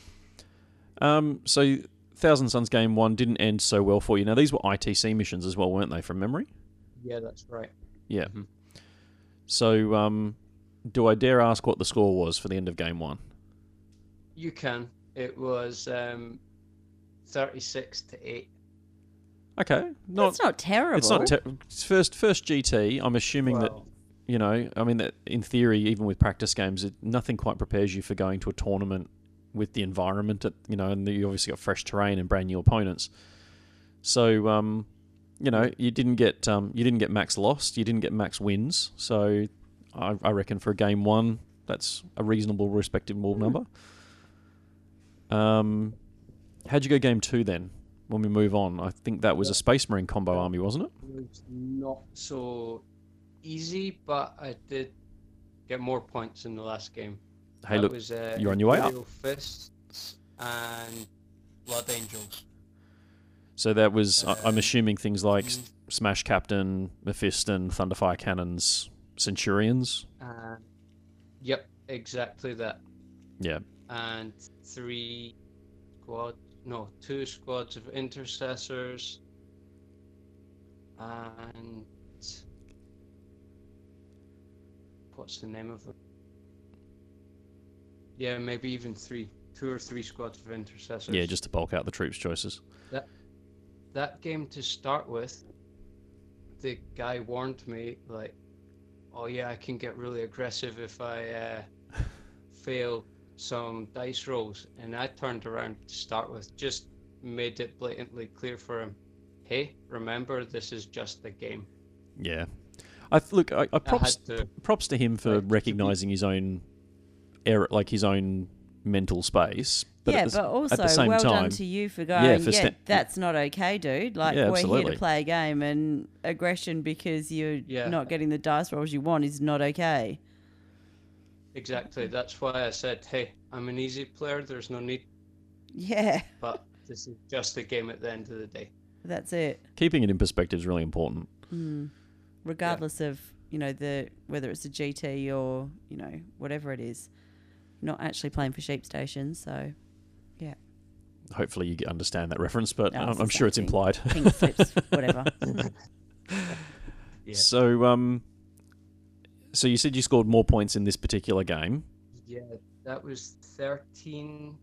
So Thousand Suns game one didn't end so well for you. Now, these were ITC missions as well, weren't they, from memory? Yeah, that's right. Yeah. Mhm. So, do I dare ask what the score was for the end of game one? You can. It was 36-8. Okay. That's not terrible. It's not first GT. I'm assuming that, Well, that in theory, even with practice games, nothing quite prepares you for going to a tournament with the environment, and you obviously got fresh terrain and brand new opponents. So, you didn't get max lost, you didn't get max wins. So, I reckon for a game one, that's a reasonable, respectable number. How'd you go game two then? When we move on, I think that was a Space Marine combo army, wasn't it? it was not so easy, but I did get more points in the last game. Hey, That look, was, you're on your way up. Imperial Fists and Blood Angels. So that was, I'm assuming, things like Smash Captain, Mephiston, Thunderfire Cannons, Centurions. Yep, exactly that. Yeah. And 2 squads of intercessors, and what's the name of them? Yeah, maybe even 2 or 3 squads of intercessors. Yeah, just to bulk out the troops' choices. That game to start with, the guy warned me, like, oh yeah, I can get really aggressive if I fail some dice rolls. And I turned around to start with, just made it blatantly clear for him, hey, remember, this is just a game. Yeah. I props had to, props to him for like, to be- recognizing his own error, like his own mental space. But yeah, at the, but also at the same well time, done to you for going, for that's not okay, dude. Like, Yeah, we're here absolutely. to play a game, and aggression because you're Yeah. not getting the dice rolls you want is not okay. Exactly. That's why I said, hey, I'm an easy player. There's no need. Yeah, But this is just a game at the end of the day. that's it. keeping it in perspective is really important. Regardless of, whether it's a GT or, whatever it is. You're not actually playing for sheep stations, so, yeah. Hopefully you understand that reference, but No, it's I'm the sure same it's thing. implied. Pink slips, whatever. Yeah. So you said you scored more points in this particular game. Yeah, that was 13-26.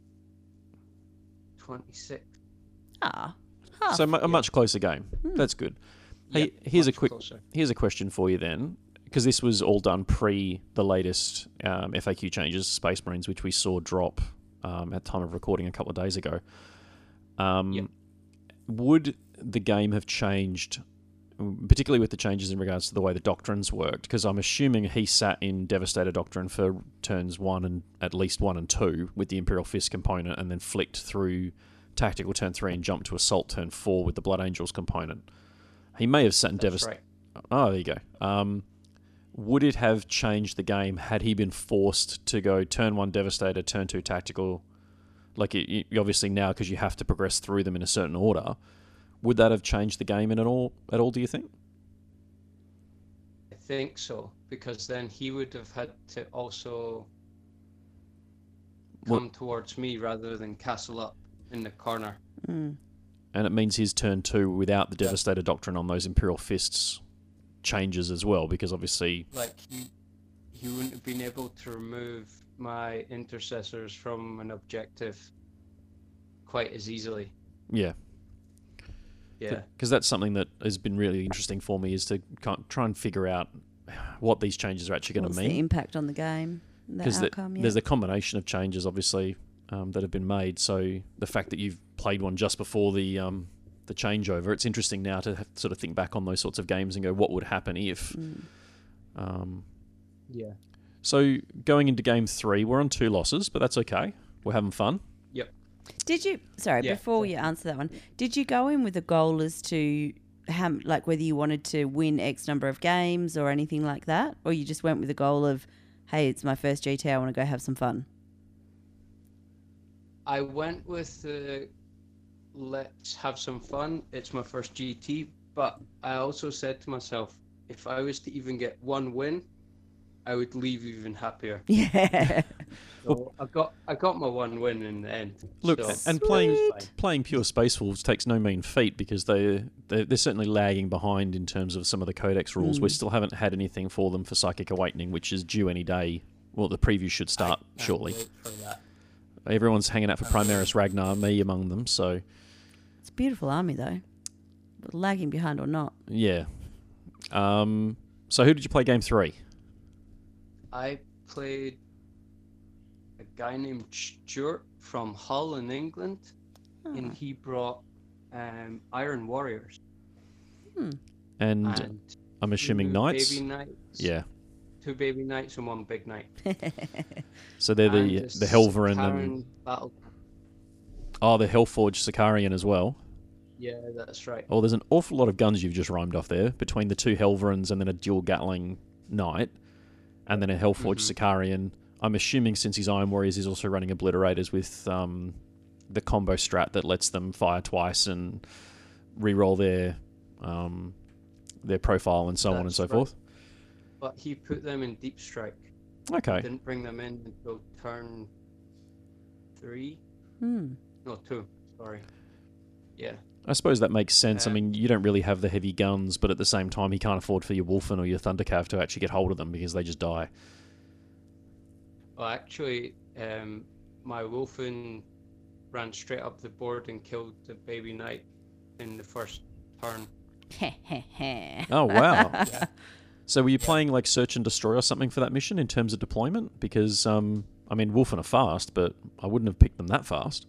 So a much closer game. That's good. Hey, here's much closer. here's a question for you then, because this was all done pre the latest FAQ changes, Space Marines, which we saw drop at time of recording a couple of days ago. Would the game have changed, particularly with the changes in regards to the way the doctrines worked? Because I'm assuming he sat in Devastator Doctrine for turns 1 and at least 1 and 2 with the Imperial Fist component, and then flicked through Tactical turn 3 and jumped to Assault turn 4 with the Blood Angels component. He may have sat in Devastator. Right. Oh, there you go. Would it have changed the game had he been forced to go turn 1 Devastator, turn 2 Tactical? Like, you obviously now, because you have to progress through them in a certain order, would that have changed the game at all, do you think? I think so, because then he would have had to also come towards me rather than castle up in the corner. And it means his turn 2 without the Devastator Doctrine on those Imperial Fists changes as well, because obviously... Like, he wouldn't have been able to remove my intercessors from an objective quite as easily. Yeah. Yeah. Because that's something that has been really interesting for me, is to try and figure out what these changes are actually going to What's mean. the impact on the game, the outcome, there's a combination of changes, obviously, that have been made. So the fact that you've played one just before the changeover, it's interesting now to have to sort of think back on those sorts of games and go, what would happen if? Yeah. So going into game 3, we're on 2 losses, but that's okay. We're having fun. Yep. Did you, before you answer that one, did you go in with a goal as to how, like, whether you wanted to win X number of games or anything like that? Or you just went with the goal of, hey, it's my first GT, I want to go have some fun? I went with the let's have some fun. It's my first GT, but I also said to myself, if I was to even get one win, I would leave even happier. Yeah. So I got my one win in the end. Look, so and playing pure Space Wolves takes no mean feat, because they're certainly lagging behind in terms of some of the Codex rules. We still haven't had anything for them for Psychic Awakening, which is due any day. Well, the preview should start shortly. wait for that. Everyone's hanging out for Primaris Ragnar, me among them. So It's a beautiful army, though. But lagging behind or not. yeah. So who did you play game 3? I played a guy named Stuart from Hull in England, and he brought Iron Warriors. And I'm assuming 2 Knights. Baby Knights. Yeah. 2 Baby Knights and 1 Big Knight. So they're the Helverin Sakaran and battle. the Hellforged Sicarian as well. Yeah, that's right. Oh, there's an awful lot of guns you've just rhymed off there, between the 2 Helverins and then a dual Gatling Knight, and then a Hellforged Sicarian. I'm assuming since he's Iron Warriors, he's also running Obliterators with the combo strat that lets them fire twice and re-roll their profile and so on and That's so right. forth. But he put them in Deep Strike. Okay. Didn't bring them in until turn 3. No, 2. Sorry. Yeah. I suppose that makes sense. I mean, you don't really have the heavy guns, but at the same time, he can't afford for your Wolfen or your Thundercav to actually get hold of them because they just die. Well, actually, my Wolfen ran straight up the board and killed the Baby Knight in the first turn. Oh, wow. So were you playing like Search and Destroy or something for that mission in terms of deployment? Because, I mean, Wolfen are fast, but I wouldn't have picked them that fast.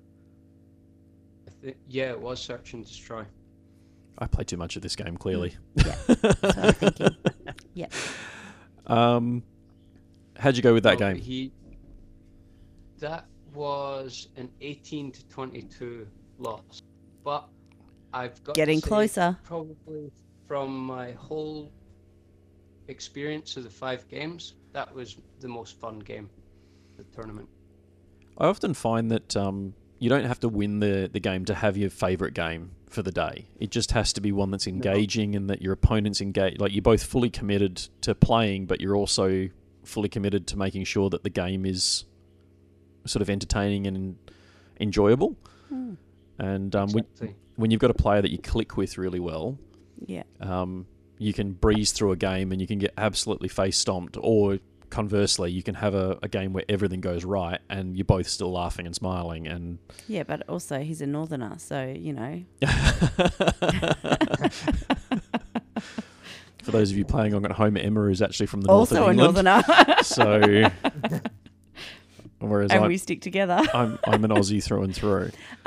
Yeah, it was Search and Destroy. I play too much of this game, clearly. Yeah, that's what I'm thinking. Yeah. How'd you go with that game? That was an 18 to 22 loss. But I've got Getting to say, closer. probably from my whole experience of the 5 games, that was the most fun game, the tournament. I often find that you don't have to win the game to have your favourite game for the day. It just has to be one that's engaging and that your opponent's engaged. Like, you're both fully committed to playing, but you're also fully committed to making sure that the game is sort of entertaining and enjoyable. And Exactly. when you've got a player that you click with really well, Yeah. you can breeze through a game and you can get absolutely face stomped, or conversely, you can have a game where everything goes right and you're both still laughing and smiling. And Yeah, but also he's a northerner, so, you know. for those of you playing on at home, Emma is actually from the north Also of a England. northerner. So, whereas And we stick together. I'm an Aussie through and through.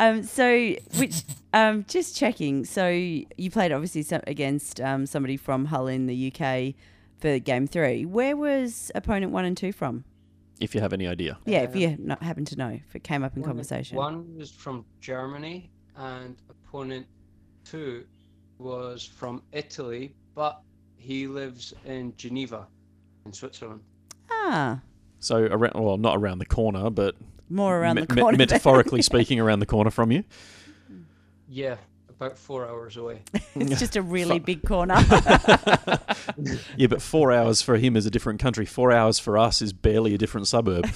Just checking. So you played obviously against somebody from Hull in the UK for game 3. Where was opponent 1 and 2 from? If you have any idea. Yeah, if you not happen to know, if it came up in conversation. One was from Germany, and opponent 2 was from Italy, but he lives in Geneva, in Switzerland. Ah, So around, well, not around the corner, but more around the corner. metaphorically speaking, around the corner from you. Yeah, about 4 hours away. It's just a really big corner. Yeah, but 4 hours for him is a different country. 4 hours for us is barely a different suburb.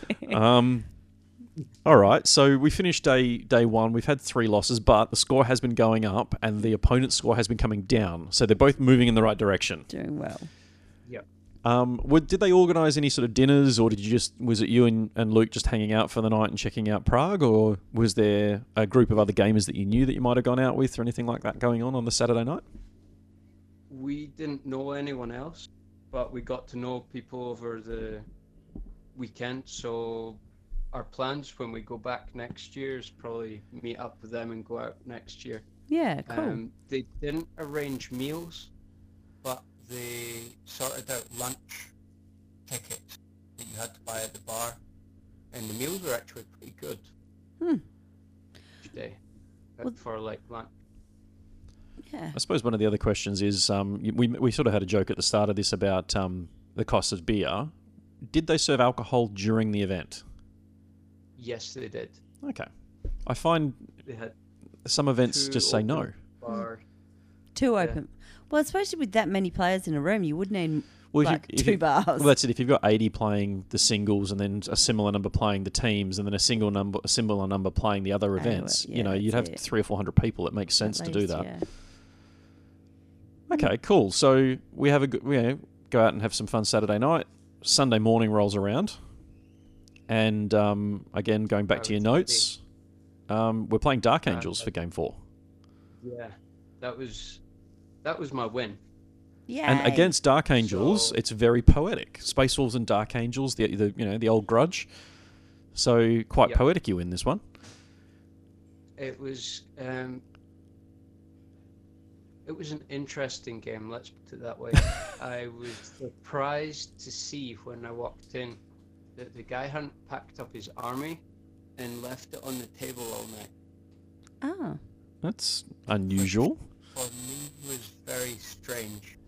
All right, so we finished day 1. We've had 3 losses, but the score has been going up and the opponent's score has been coming down. So they're both moving in the right direction. Doing well. Yep. Did they organise any sort of dinners, or was it you and Luke just hanging out for the night and checking out Prague, or was there a group of other gamers that you knew that you might have gone out with or anything like that going on the Saturday night? We didn't know anyone else, but we got to know people over the weekend. So our plans when we go back next year is probably meet up with them and go out next year. Yeah, cool. They didn't arrange meals, but they sorted out lunch tickets that you had to buy at the bar, and the meals were actually pretty good each day for like lunch. Yeah. I suppose one of the other questions is, we sort of had a joke at the start of this about the cost of beer. Did they serve alcohol during the event? Yes, they did. Okay. I find They had some events 2 just say no. open bar. Too Yeah. open. Well, especially with that many players in a room, you would need Well, like 2 bars. Well, that's it. If you've got 80 playing the singles and then a similar number playing the teams and then a similar number playing the other events, yeah, you'd have that's it. 300 or 400 people. It makes sense At to do least, that. yeah. Okay, cool. So we have go out and have some fun Saturday night. Sunday morning rolls around, and again going back to your notes, we're playing Dark Angels for Game 4. Yeah, that was my win. Yeah. And against Dark Angels, So- it's very poetic. Space Wolves and Dark Angels, the old grudge. So quite Yep. poetic you in this one. It was an interesting game, let's put it that way. I was surprised to see when I walked in that the guy hadn't packed up his army and left it on the table all night. Oh. That's unusual. For me, it was very strange.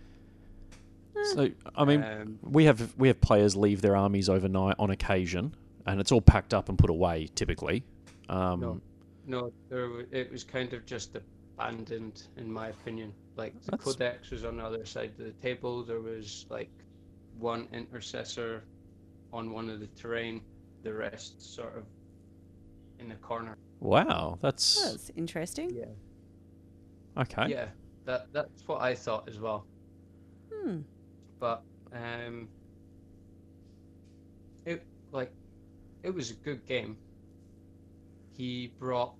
So I mean, we have players leave their armies overnight on occasion, and it's all packed up and put away typically. No, it was kind of just abandoned, in my opinion. Like the That's- codex was on the other side of the table. There was like one intercessor on one of the terrain, the rest sort of in the corner. Wow, that's That's interesting. Yeah, okay. yeah, that's what I thought as well. Hmm. But it was a good game. He brought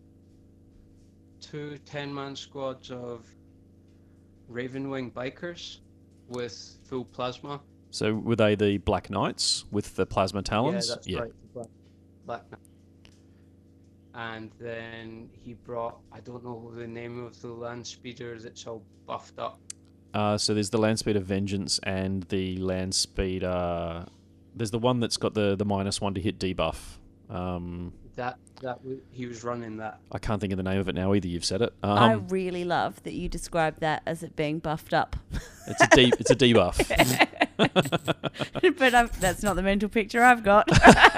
2 10-man squads of Ravenwing bikers with full plasma. So were they the Black Knights with the plasma talons? Yeah, that's right. Black Knight. And then he brought, I don't know the name of the land speeder that's all buffed up. So there's the Landspeeder Vengeance and the Landspeeder There's the one that's got the -1 to hit debuff. He was running that. I can't think of the name of it now either. You've said it. I really love that you described that as it being buffed up. It's a debuff. But that's not the mental picture I've got.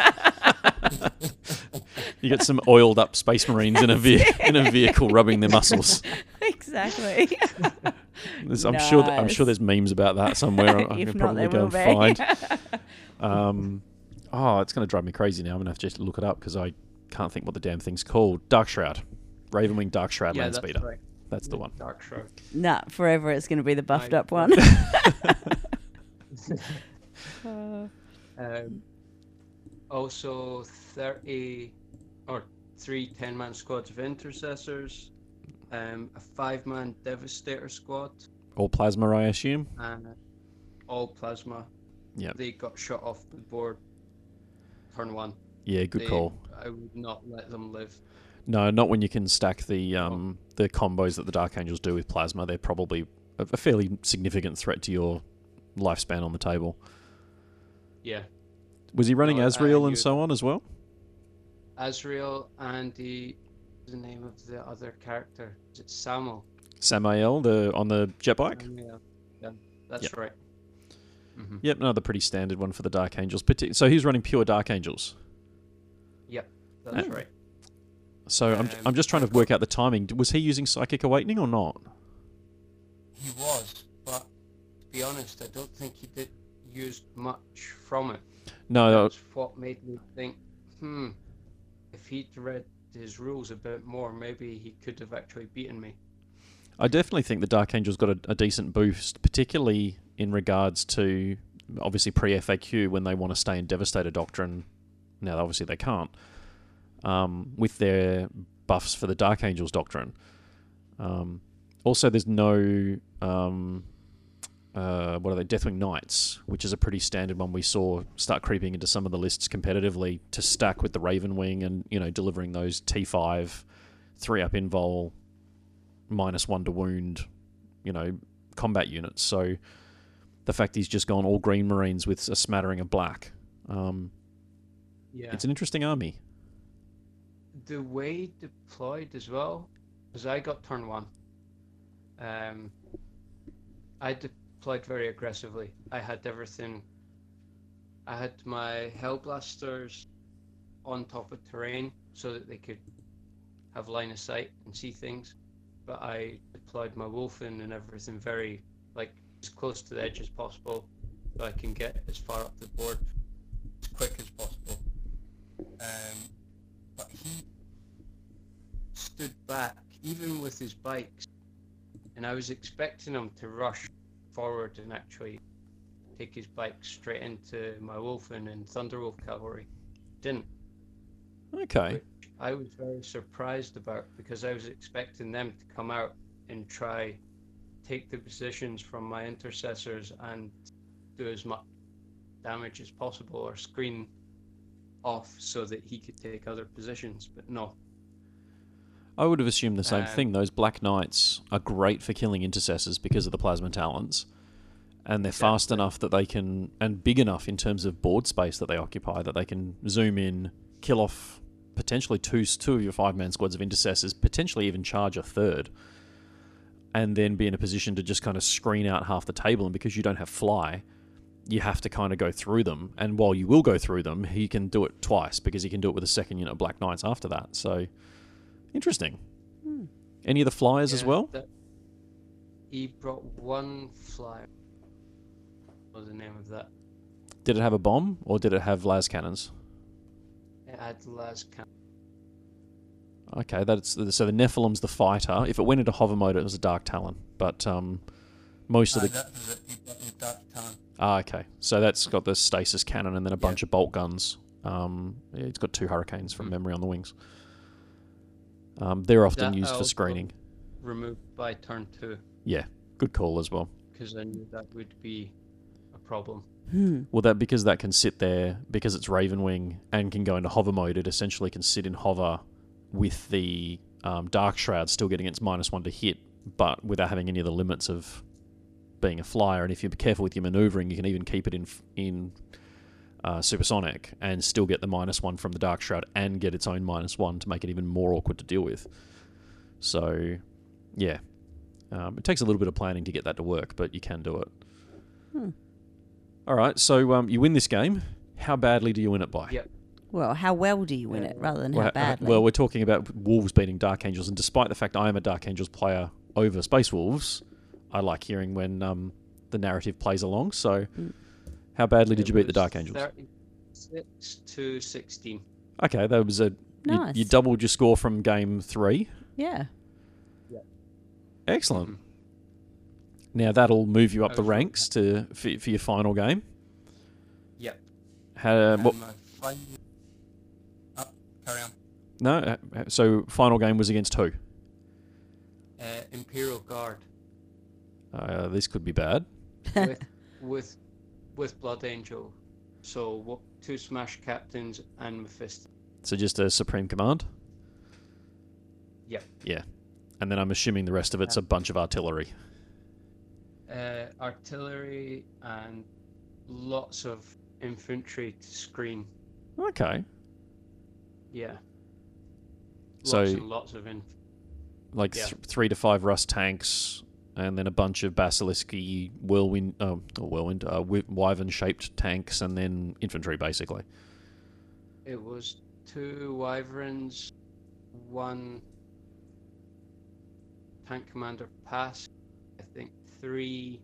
You get some oiled up Space Marines in a vehicle rubbing their muscles. Exactly. I'm sure there's memes about that somewhere. I If can not, probably there go will and be. find. It's going to drive me crazy now. I'm going to have to just look it up because I can't think what the damn thing's called. Darkshroud. Ravenwing Darkshroud Yeah, Landspeeder. that's right. That's the one. Darkshroud. Nah, forever it's going to be the buffed up one. Also, 30 or 3 10-man squads of intercessors, a 5-man devastator squad, All plasma, I assume. and all plasma. Yep. They got shot off the board turn 1. Yeah, good call. I would not let them live. No, not when you can stack the combos that the Dark Angels do with plasma. They're probably a fairly significant threat to your lifespan on the table. Yeah. Was he running No, Azrael and you- so on as well? Azrael and the name of the other character. Is it Samuel? Samael, on the jet bike? Yeah, that's Yep. right. Mm-hmm. Yep, another pretty standard one for the Dark Angels. So he's running pure Dark Angels. Yep, that's Yeah. right. So I'm just trying to work out the timing. Was he using Psychic Awakening or not? He was, but to be honest, I don't think he did use much from it. No, That's what made me think, if he'd read his rules a bit more, maybe he could have actually beaten me. I definitely think the Dark Angels got a decent boost, particularly in regards to, obviously, pre-FAQ when they want to stay in Devastator Doctrine. Now, obviously, they can't. With their buffs for the Dark Angels Doctrine. Also, there's no... what are they? Deathwing Knights, which is a pretty standard one we saw start creeping into some of the lists competitively to stack with the Ravenwing and, delivering those T5, 3-up invul, -1 to wound, combat units. So the fact he's just gone all green Marines with a smattering of black. Yeah. It's an interesting army. The way deployed as well, because I got turn 1. I deployed very aggressively. I had everything. I had my Hellblasters on top of terrain so that they could have line of sight and see things. But I deployed my Wolfen and everything very, as close to the edge as possible so I can get as far up the board as quick as possible. But he stood back, even with his bikes, and I was expecting him to rush forward and actually take his bike straight into my Wolfen and Thunderwolf cavalry. Didn't. Okay. Which I was very surprised about because I was expecting them to come out and try take the positions from my intercessors and do as much damage as possible or screen off so that he could take other positions, but no. I would have assumed the same thing. Those Black Knights are great for killing intercessors because of the plasma talents. And they're fast enough that they can, and big enough in terms of board space that they occupy, that they can zoom in, kill off potentially two of your 5-man squads of intercessors, potentially even charge a third, and then be in a position to just kind of screen out half the table. And because you don't have fly, you have to kind of go through them. And while you will go through them, he can do it twice because he can do it with a second unit of Black Knights after that. So, interesting. Any of the flyers as well? He brought one flyer. What was the name of that? Did it have a bomb or did it have las cannons? It had las cannons. Okay, so the Nephilim's the fighter. If it went into hover mode, it was a Dark Talon. But most of the... That was it. He brought the Dark Talon. Okay. So that's got the stasis cannon and then a bunch of bolt guns. It's got 2 hurricanes from memory on the wings. They're often used for screening. Removed by turn 2. Yeah, good call as well. Because I knew that would be a problem. Well, because that can sit there, because it's Ravenwing and can go into hover mode, it essentially can sit in hover with the Dark Shroud still getting its -1 to hit, but without having any of the limits of being a flyer. And if you're careful with your manoeuvring, you can even keep it in supersonic and still get the -1 from the Dark Shroud and get its own -1 to make it even more awkward to deal with. So, yeah. It takes a little bit of planning to get that to work, but you can do it. All right, so you win this game. How badly do you win it by? Yep. Well, how well do you win it rather than how Well, badly? well, we're talking about Wolves beating Dark Angels, and despite the fact I am a Dark Angels player over Space Wolves, I like hearing when the narrative plays along. So, how badly did you beat the Dark Angels? 36-16. Okay, that was Nice. you doubled your score from game 3. Yeah. Excellent. Now that'll move you up I the was really ranks for your final game. Yep. What, My final... carry on. no, so final game was against who? Imperial Guard This could be bad. with Blood Angel. So 2 Smash Captains and Mephisto. So just a Supreme Command? Yep. Yeah. And then I'm assuming the rest of it's a bunch of artillery. Artillery and lots of infantry to screen. Okay. Yeah. So- Lots and lots of Like Yeah. 3 to 5 Rust tanks, and then a bunch of Basilisk-y Wyvern-shaped tanks, and then infantry, basically. It was 2 Wyverns, 1 Tank Commander Pass, I think 3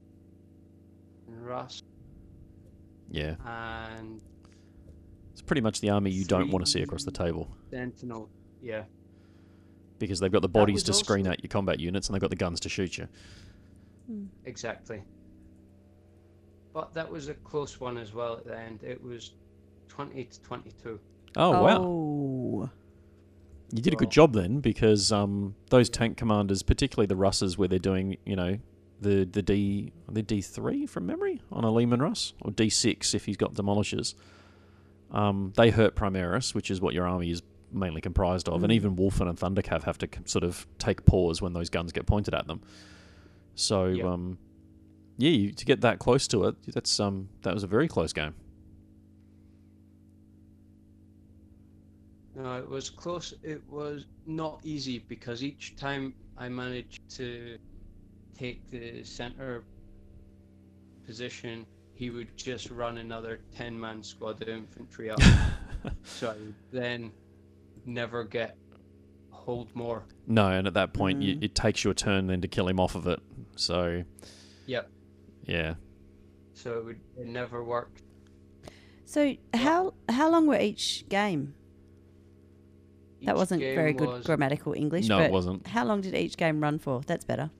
Rust, Yeah. and It's pretty much the army you don't want to see across the table, Sentinel. Yeah. because they've got the bodies was to screen also- out your combat units, and they've got the guns to shoot you. Exactly. But that was a close one as well at the end. It was 20-22. Oh, wow. Oh. You did a good So- job then, because those tank commanders, particularly the Russes, where they're doing, the D3 from memory on a Lehman Russ, or D6 if he's got demolishers. They hurt Primaris, which is what your army is mainly comprised of, and even Wolfen and Thundercav have to sort of take pause when those guns get pointed at them. So, Yep. to get that close to it, that was a very close game. No, it was close. It was not easy because each time I managed to take the center position, he would just run another 10-man squad of infantry up. So I would then never hold more. No, and at that point, it takes you a turn then to kill him off of it. So, Yep. yeah. So it never worked. So how long were each game? That Each wasn't game very good was- grammatical English. No, but it wasn't. How long did each game run for? That's better.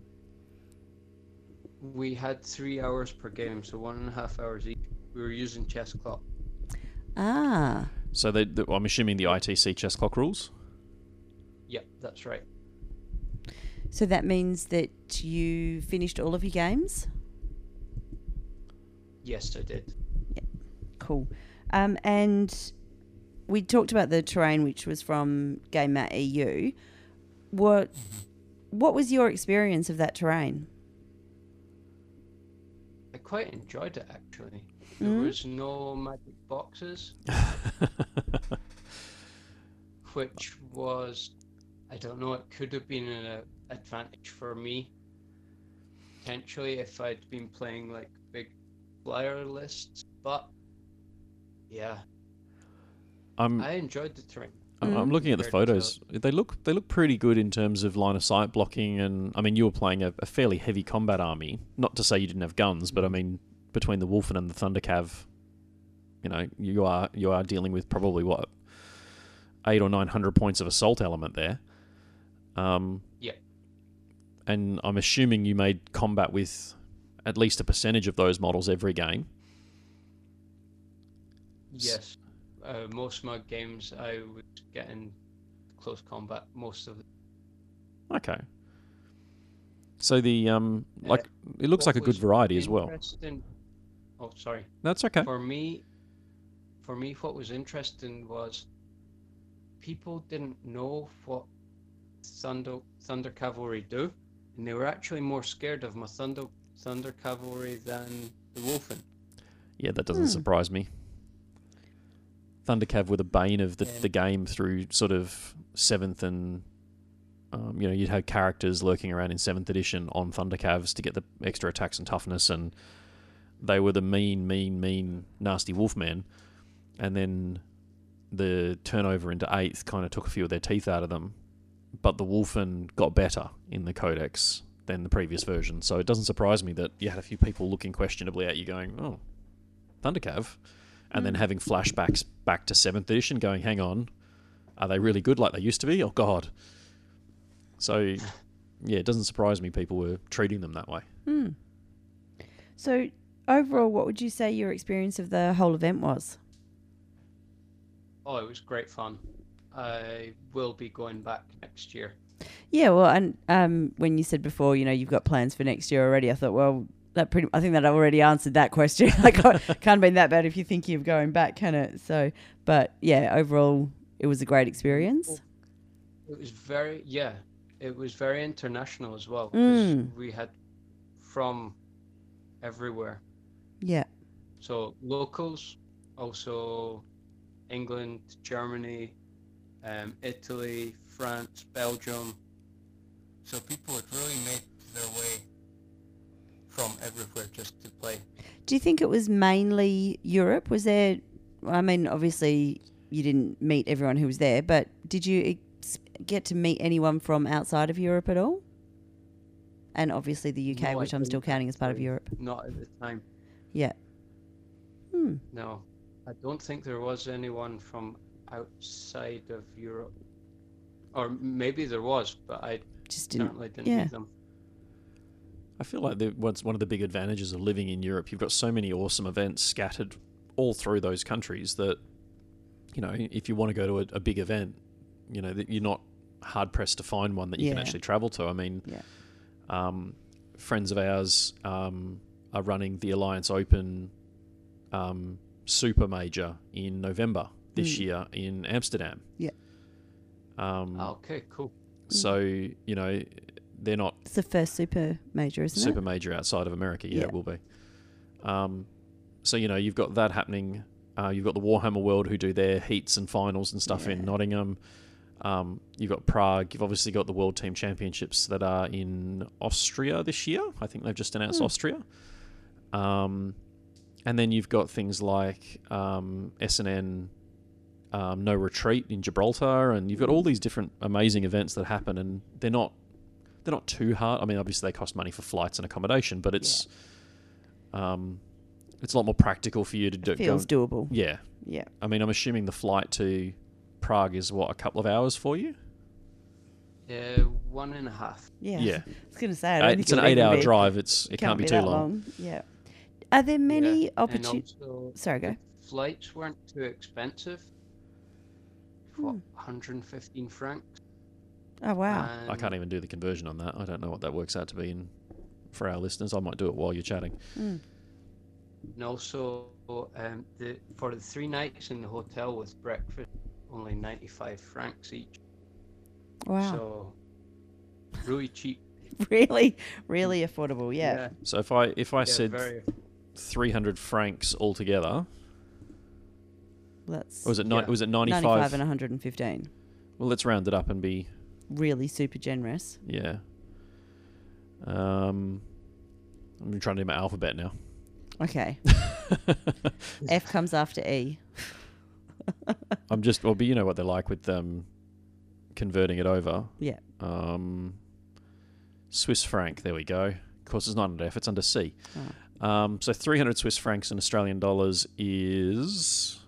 We had 3 hours per game, so 1.5 hours each. We were using chess clock. Ah. So I'm assuming the ITC chess clock rules? Yep, that's right. So that means that you finished all of your games? Yes, I did. Cool. And we talked about the terrain, which was from Game Mat EU. What was your experience of that terrain? I quite enjoyed it actually. There was no magic boxes, which was, I don't know, it could have been an advantage for me. Potentially if I'd been playing like big flyer lists, but yeah, I enjoyed the terrain. I'm looking at the compared to- photos. They look pretty good in terms of line of sight blocking, and I mean you were playing a fairly heavy combat army. Not to say you didn't have guns, but I mean between the Wolfen and the Thundercav, you are dealing with probably 800 or 900 points of assault element there. Yeah. And I'm assuming you made combat with at least a percentage of those models every game. Yes. Most of my games I was getting close combat most of the Okay. So the it looks like a good variety as well. Oh, sorry. That's okay. For me, what was interesting was people didn't know what Thunder Cavalry do, and they were actually more scared of my Thunder Cavalry than the Wolfen. Yeah, that doesn't surprise me. Thundercav were the bane of the game through sort of 7th and... you'd have characters lurking around in 7th edition on Thundercavs to get the extra attacks and toughness, and they were the mean, nasty wolfmen. And then the turnover into 8th kind of took a few of their teeth out of them. But the Wolfen got better in the Codex than the previous version. So it doesn't surprise me that you had a few people looking questionably at you going, oh, Thundercav. And then having flashbacks back to 7th edition going, hang on, are they really good like they used to be? Oh, God. So, yeah, it doesn't surprise me people were treating them that way. So, overall, what would you say your experience of the whole event was? Oh, it was great fun. I will be going back next year. Yeah, well, and when you said before, you've got plans for next year already, I thought, well, I think that I already answered that question. Can't have been that bad if you're thinking of going back, can it? So, but yeah, overall, it was a great experience. It was it was very international as well. 'Cause we had from everywhere. Yeah. So locals, also England, Germany, Italy, France, Belgium. So people had really made their way from everywhere just to play. Do you think it was mainly Europe? Was there, I mean, obviously you didn't meet everyone who was there, but did you get to meet anyone from outside of Europe at all? And obviously the UK, No, which I I'm still didn't counting as part of actually. Europe. Not at the time. Yeah. No. I don't think there was anyone from outside of Europe. Or maybe there was, but I Just didn't. certainly didn't Yeah. meet them. I feel like what's one of the big advantages of living in Europe, you've got so many awesome events scattered all through those countries that, if you want to go to a big event, that you're not hard-pressed to find one that you can Yeah. actually travel to. I mean, friends of ours are running the Alliance Open Super Major in November this year in Amsterdam. Yeah. Okay, cool. So, they're not It's the first super major, isn't super it? major outside of America. Yeah, Yeah. it will be. So, you've got that happening. You've got the Warhammer World who do their heats and finals and stuff in Nottingham. You've got Prague. You've obviously got the World Team Championships that are in Austria this year. I think they've just announced Austria. And then you've got things like SNN No Retreat in Gibraltar, and you've got all these different amazing events that happen, and they're not too hard. I mean, obviously they cost money for flights and accommodation, but it's a lot more practical for you to do. Feels doable. Yeah. Yeah. I mean, I'm assuming the flight to Prague is a couple of hours for you? 1.5. Yeah. Yeah. I was going to say, I don't think It's an it would even 8-hour be- drive. It can't be be too that long. Yeah. Are there many Yeah. opportunities? And also, Sorry, go. the flights weren't too expensive. What, 115 francs? Oh, wow. And I can't even do the conversion on that. I don't know what that works out to be for our listeners. I might do it while you're chatting. And also, for the 3 nights in the hotel with breakfast, only 95 francs each. Wow. So, really cheap. Really, really affordable. Yeah. So if I said very 300 francs altogether, That's was it Yeah. was it 95? 95 and 115. Well, let's round it up and be Really super generous. yeah. I'm trying to do my alphabet now. Okay. F comes after E. But you know what they're like with converting it over. Yeah. Swiss franc, there we go. Of course, it's not under F, it's under C. Oh. So 300 Swiss francs in Australian dollars is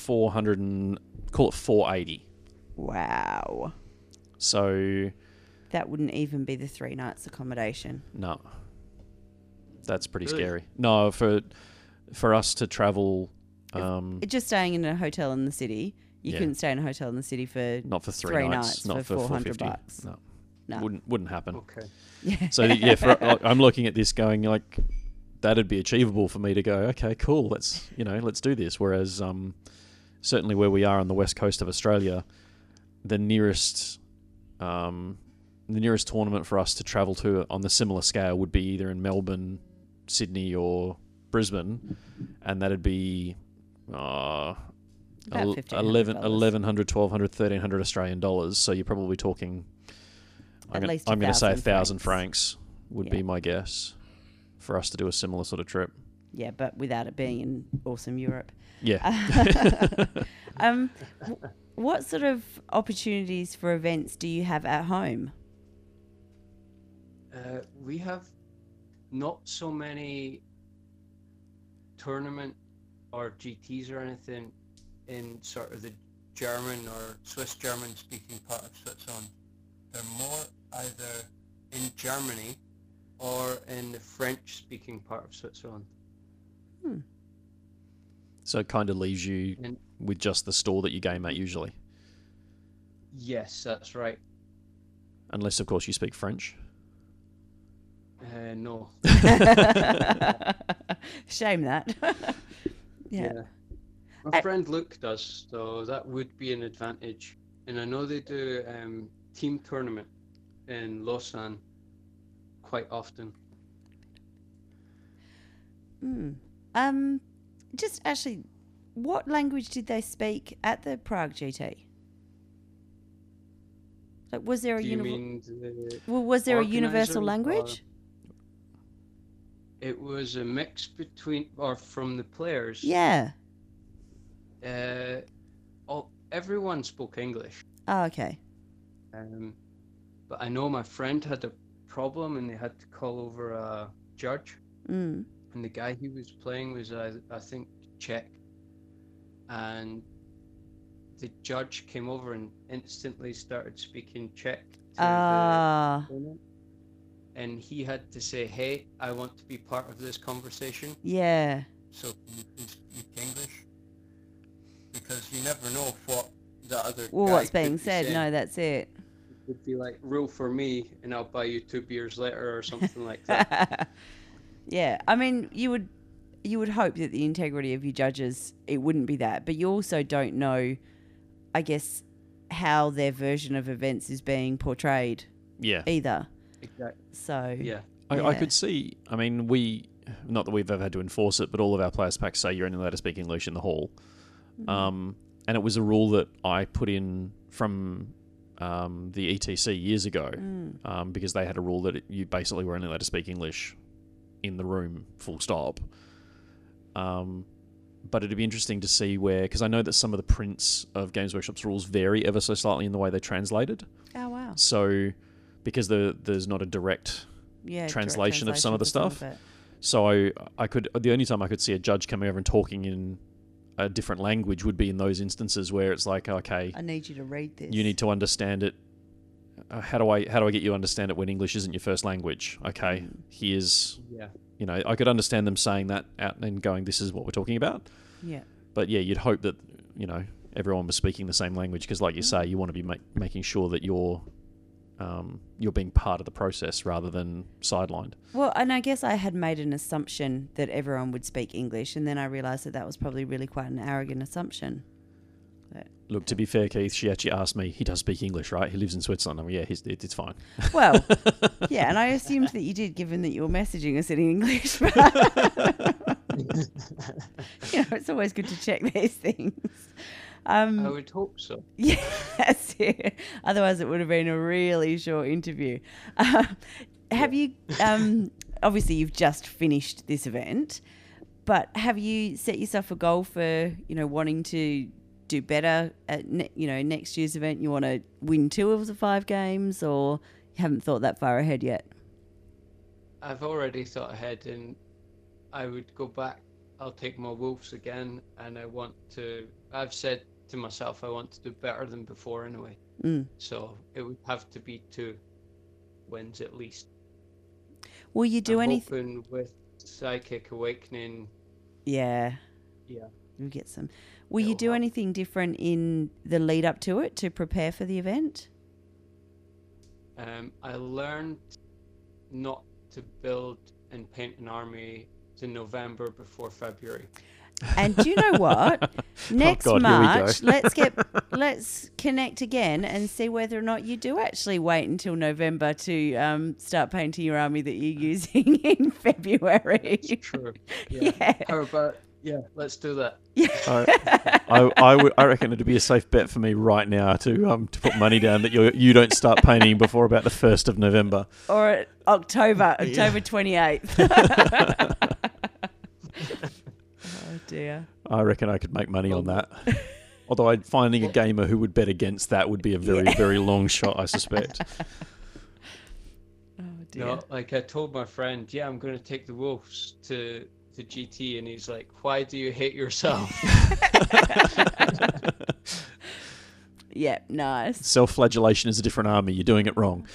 480. Wow. So, That wouldn't even be the 3 nights accommodation. no. That's pretty Really? scary. No, for us to travel, Just staying in a hotel in the city, you Yeah. couldn't stay in a hotel in the city for not for 3 3 nights, nights not for for 400 450. bucks. No, No. wouldn't happen. Okay. Yeah. So yeah, I'm looking at this going like that'd be achievable for me to go. Okay, cool. Let's do this. Whereas certainly where we are on the west coast of Australia, the nearest tournament for us to travel to on the similar scale would be either in Melbourne, Sydney, or Brisbane, and that'd be About $1,500. 1,100, 1,200, 1,300 Australian dollars. So you're probably talking. At least I'm going to say 1,000 1,000 francs would be Yeah. my guess for us to do a similar sort of trip. Yeah, but without it being in awesome Europe. Yeah. What sort of opportunities for events do you have at home? We have not so many tournament or GTs or anything in sort of the German or Swiss German speaking part of Switzerland. They're more either in Germany or in the French speaking part of Switzerland. So it kind of leaves you And with just the store that you game at usually. yes, that's right. Unless, of course, you speak French. No. Shame that. Yeah. My friend Luke does, so that would be an advantage. And I know they do team tournament in Lausanne quite often. Just actually, what language did they speak at the Prague GT? Like, was there a Do you mean the was there a universal organizer, language? It was a mix between, or from the players. Yeah. Everyone spoke English. Oh, okay. But I know my friend had a problem and they had to call over a judge. Mm. And the guy he was playing was, I think, Czech. And the judge came over and instantly started speaking Czech to the opponent. And he had to say, hey, I want to be part of this conversation. Yeah. So can you please speak English? Because you never know what the other Well, guy what's could being be said? saying. No, that's it. It would be like, rule for me, and I'll buy you 2 beers later or something like that. Yeah, I mean, you would hope that the integrity of your judges, it wouldn't be that, but you also don't know, I guess, how their version of events is being portrayed Yeah. either. Exactly. So Yeah. I could see, I mean, not that we've ever had to enforce it, but all of our players packs say you're only allowed to speak English in the hall. And it was a rule that I put in from the ETC years ago, because they had a rule that you basically were only allowed to speak English in the room, full stop. But it'd be interesting to see where, because I know that some of the prints of Games Workshop's rules vary ever so slightly in the way they're translated. Oh wow. So, because there's not a direct Yeah. translation of some of the for stuff. it. So I could, the only time I could see a judge coming over and talking in a different language would be in those instances where it's like, okay, I need you to read this. you need to understand it. How do I get you to understand it when English isn't your first language? Okay, here's, Yeah. I could understand them saying that out and going, this is what we're talking about. Yeah. But yeah, you'd hope that, everyone was speaking the same language because, like you say, you want to be making sure that you're being part of the process rather than sidelined. Well, and I guess I had made an assumption that everyone would speak English, and then I realised that was probably really quite an arrogant assumption. But, Look, to be fair, Keith, she actually asked me, he does speak English, right? He lives in Switzerland. Yeah, it's fine. well, yeah, and I assumed that you did, given that your messaging is in English. It's always good to check these things. I would hope so. Yes, yeah. Otherwise it would have been a really short interview. Have you, obviously you've just finished this event, but have you set yourself a goal for, wanting to do better at, next year's event? You want to win 2 of the 5 games, or you haven't thought that far ahead yet? I've already thought ahead, and I would go back. I'll take my Wolves again, and I've said to myself I want to do better than before anyway. So it would have to be 2 wins at least. Will you do I'm anything? hoping with Psychic Awakening. Yeah. Yeah. You'll get some. Will you It'll do help. anything different in the lead up to it to prepare for the event? I learned not to build and paint an army to November before February. And do you know what? Next God, here we go. March, let's connect again and see whether or not you do actually wait until November to start painting your army that you're using in February. True. Yeah. How about let's do that. I reckon it'd be a safe bet for me right now to put money down that you don't start painting before about the 1st of November. Or October 28th. Oh dear. I reckon I could make money on that. Although finding a gamer who would bet against that would be a very, very long shot, I suspect. Oh dear. No, like I told my friend, I'm going to take the Wolves to GT, and he's like, "Why do you hate yourself?" Yeah, nice. Self-flagellation is a different army. You're doing it wrong.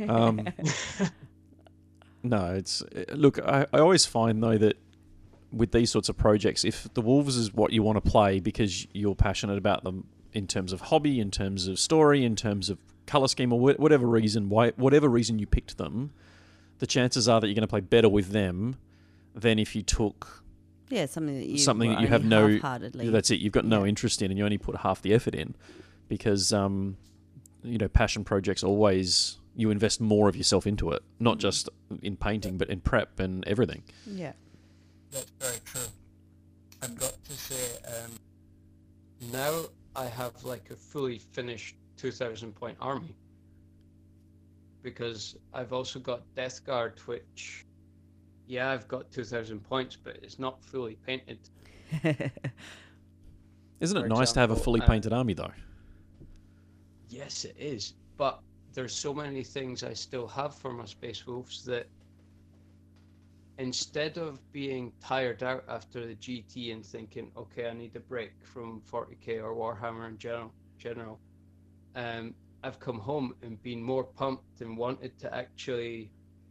No, look. I always find though that with these sorts of projects, if the Wolves is what you want to play because you're passionate about them in terms of hobby, in terms of story, in terms of color scheme, or whatever reason you picked them, the chances are that you're going to play better with them than if you took something that you have no. half-heartedly. That's it. You've got no interest in, and you only put half the effort in, because passion projects always you invest more of yourself into it, not just in painting, but in prep and everything. Yeah. That's very true. I've got to say, now I have like a fully finished 2,000 point army, because I've also got Death Guard, which, I've got 2,000 points, but it's not fully painted. Isn't it For nice to have a example, fully painted army though? Yes, it is. But there's so many things I still have for my Space Wolves that, instead of being tired out after the GT and thinking, okay, I need a break from 40k or Warhammer in general, I've come home and been more pumped and wanted to actually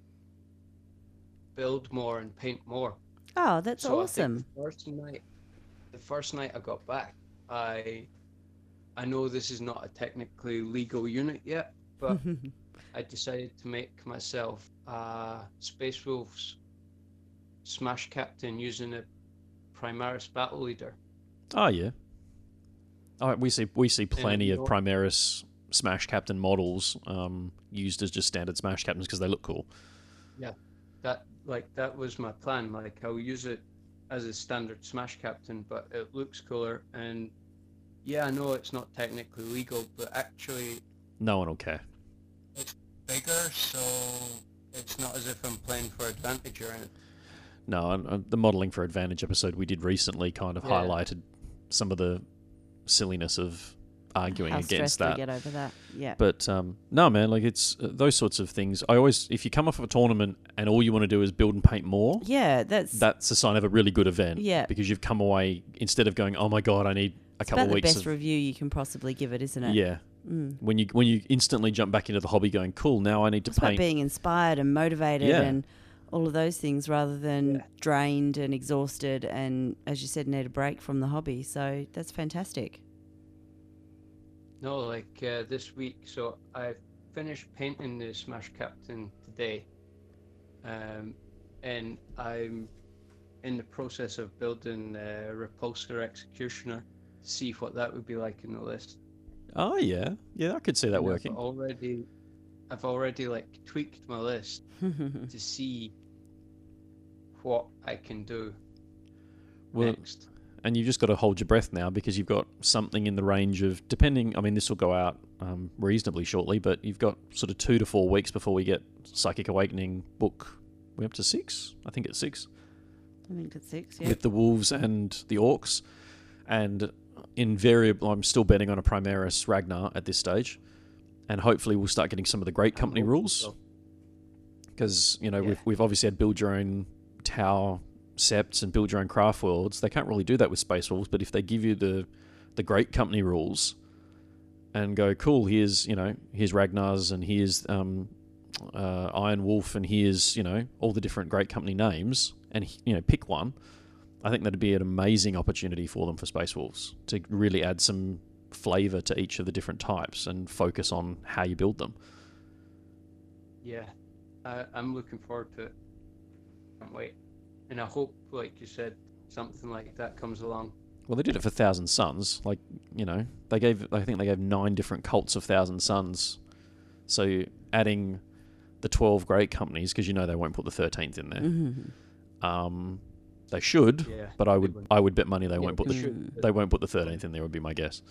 build more and paint more. Oh, that's So awesome. I think the first night I got back, I know this is not a technically legal unit yet, but I decided to make myself Space Wolves Smash Captain using a Primaris Battle Leader. Oh yeah. We see plenty of Primaris Smash Captain models used as just standard Smash Captains because they look cool. Yeah, that was my plan. Like, I'll use it as a standard Smash Captain, but it looks cooler. And I know it's not technically legal, but actually no one will care. It's bigger, so it's not as if I'm playing for advantage or anything. No, and the modelling for advantage episode we did recently kind of highlighted some of the silliness of arguing How against stressed that. we get over that. Yeah. But no, man, like it's those sorts of things. If you come off of a tournament and all you want to do is build and paint more, that's a sign of a really good event. Yeah. Because you've come away, instead of going, oh my god, I need a couple of weeks. It's the best review you can possibly give it, isn't it? Yeah. When you instantly jump back into the hobby, going, cool, now I need to it's paint. about being inspired and motivated and all of those things, rather than drained and exhausted and, as you said, need a break from the hobby. So that's fantastic. No, like this week, so I finished painting the Smash Captain today, and I'm in the process of building a Repulsor Executioner to see what that would be like in the list. Oh yeah, I could see that working. I've already like tweaked my list to see what I can do next. And you've just got to hold your breath now, because you've got something in the range of, depending, I mean, this will go out reasonably shortly, but you've got sort of 2 to 4 weeks before we get Psychic Awakening book. We're up to 6? I think it's 6. I think it's 6, yeah. With the Wolves and the Orcs. And invariably, I'm still betting on a Primaris Ragnar at this stage. And hopefully we'll start getting some of the Great Company rules. Because, we've obviously had build your own Tau Septs and build your own craft worlds. They can't really do that with Space Wolves, but if they give you the Great Company rules and go, cool, here's Ragnar's and here's Iron Wolf and here's all the different Great Company names, and pick one, I think that'd be an amazing opportunity for them for Space Wolves to really add some flavor to each of the different types and focus on how you build them. Yeah, I'm looking forward to it. Can't wait. And I hope, like you said, something like that comes along. Well, they did it for Thousand Sons. Like, you know, I think they gave 9 different cults of Thousand Sons. So adding the 12 great companies, because you know they won't put the 13th in there. Mm-hmm. They should, Yeah, but I would bet money they Yeah, won't put they the should. they won't put the 13th in there. Would be my guess.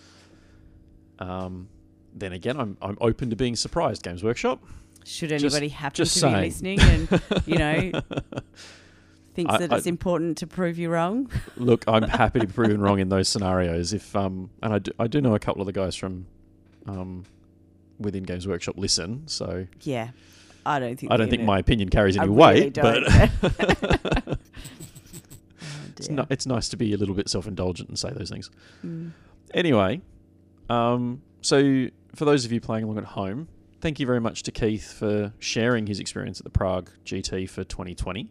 Then again, I'm open to being surprised. Games Workshop. Should anybody happen just to saying. be listening and, you know, thinks I- that it's important to prove you wrong? Look, I'm happy to be proven wrong in those scenarios. If and I do know a couple of the guys from within Games Workshop listen, so Yeah. I don't think my opinion carries I any really weight, don't. but Oh, dear. it's nice to be a little bit self-indulgent and say those things. Mm. Anyway, so for those of you playing along at home, thank you very much to Keith for sharing his experience at the Prague GT for 2020.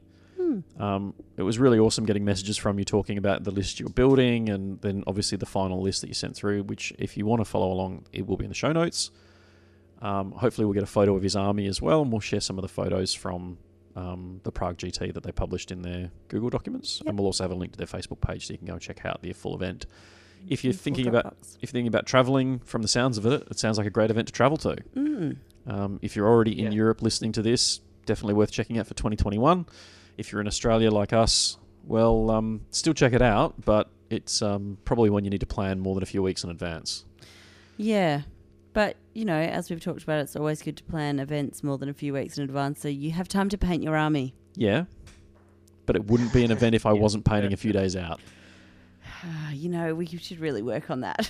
It was really awesome getting messages from you talking about the list you're building, and then obviously the final list that you sent through, which if you want to follow along, it will be in the show notes. Hopefully we'll get a photo of his army as well, and we'll share some of the photos from the Prague GT that they published in their Google documents. Yep. And we'll also have a link to their Facebook page so you can go and check out the full event. If you're Full thinking Dropbox. about traveling, from the sounds of it, it sounds like a great event to travel to. Mm. If you're already in Yeah. Europe listening to this, definitely worth checking out for 2021. If you're in Australia like us, well, still check it out, but it's probably one you need to plan more than a few weeks in advance. Yeah. But, you know, as we've talked about, it's always good to plan events more than a few weeks in advance so you have time to paint your army. Yeah, but it wouldn't be an event if I wasn't painting a few days out. You know, we should really work on that.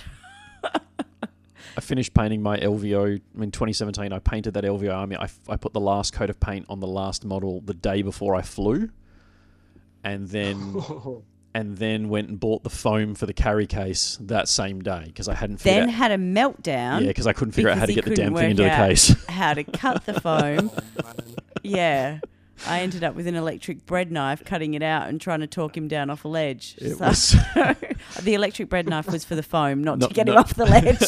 I finished painting my LVO in 2017. I painted that LVO army. I put the last coat of paint on the last model the day before I flew, and then went and bought the foam for the carry case that same day because I hadn't figured Then out. had a meltdown. Yeah, because I couldn't figure out how to because get the he damn couldn't thing into work the out case. how to cut the foam. Oh, man. Yeah. I ended up with an electric bread knife cutting it out and trying to talk him down off a ledge. It So- was the electric bread knife was for the foam, not No, to get no. him off the ledge.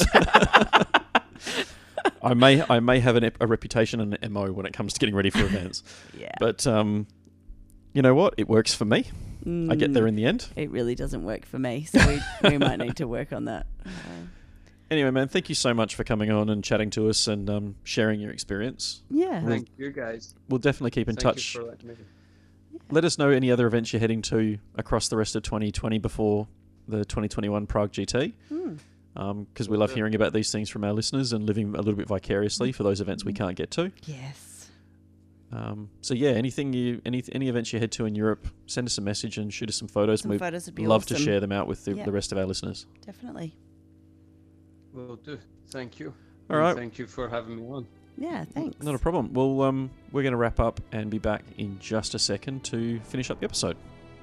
I may have a reputation and an MO when it comes to getting ready for events, Yeah. but you know what? It works for me. I get there in the end. It really doesn't work for me, so we might need to work on that. Anyway, man, thank you so much for coming on and chatting to us and sharing your experience. Yeah. Thank you, guys. We'll definitely keep in Thank touch. you for letting me. Let us know any other events you're heading to across the rest of 2020 before the 2021 Prague GT. Because we love hearing about these things from our listeners and living a little bit vicariously for those events we can't get to. Yes. So yeah, any events you head to in Europe, send us a message and shoot us some photos. Some We'd photos would be love awesome. to share them out with Yeah. the rest of our listeners. Definitely. Will do. Thank you. All And right. Thank you for having me on. Yeah, thanks. Not a problem. Well, we're going to wrap up and be back in just a second to finish up the episode.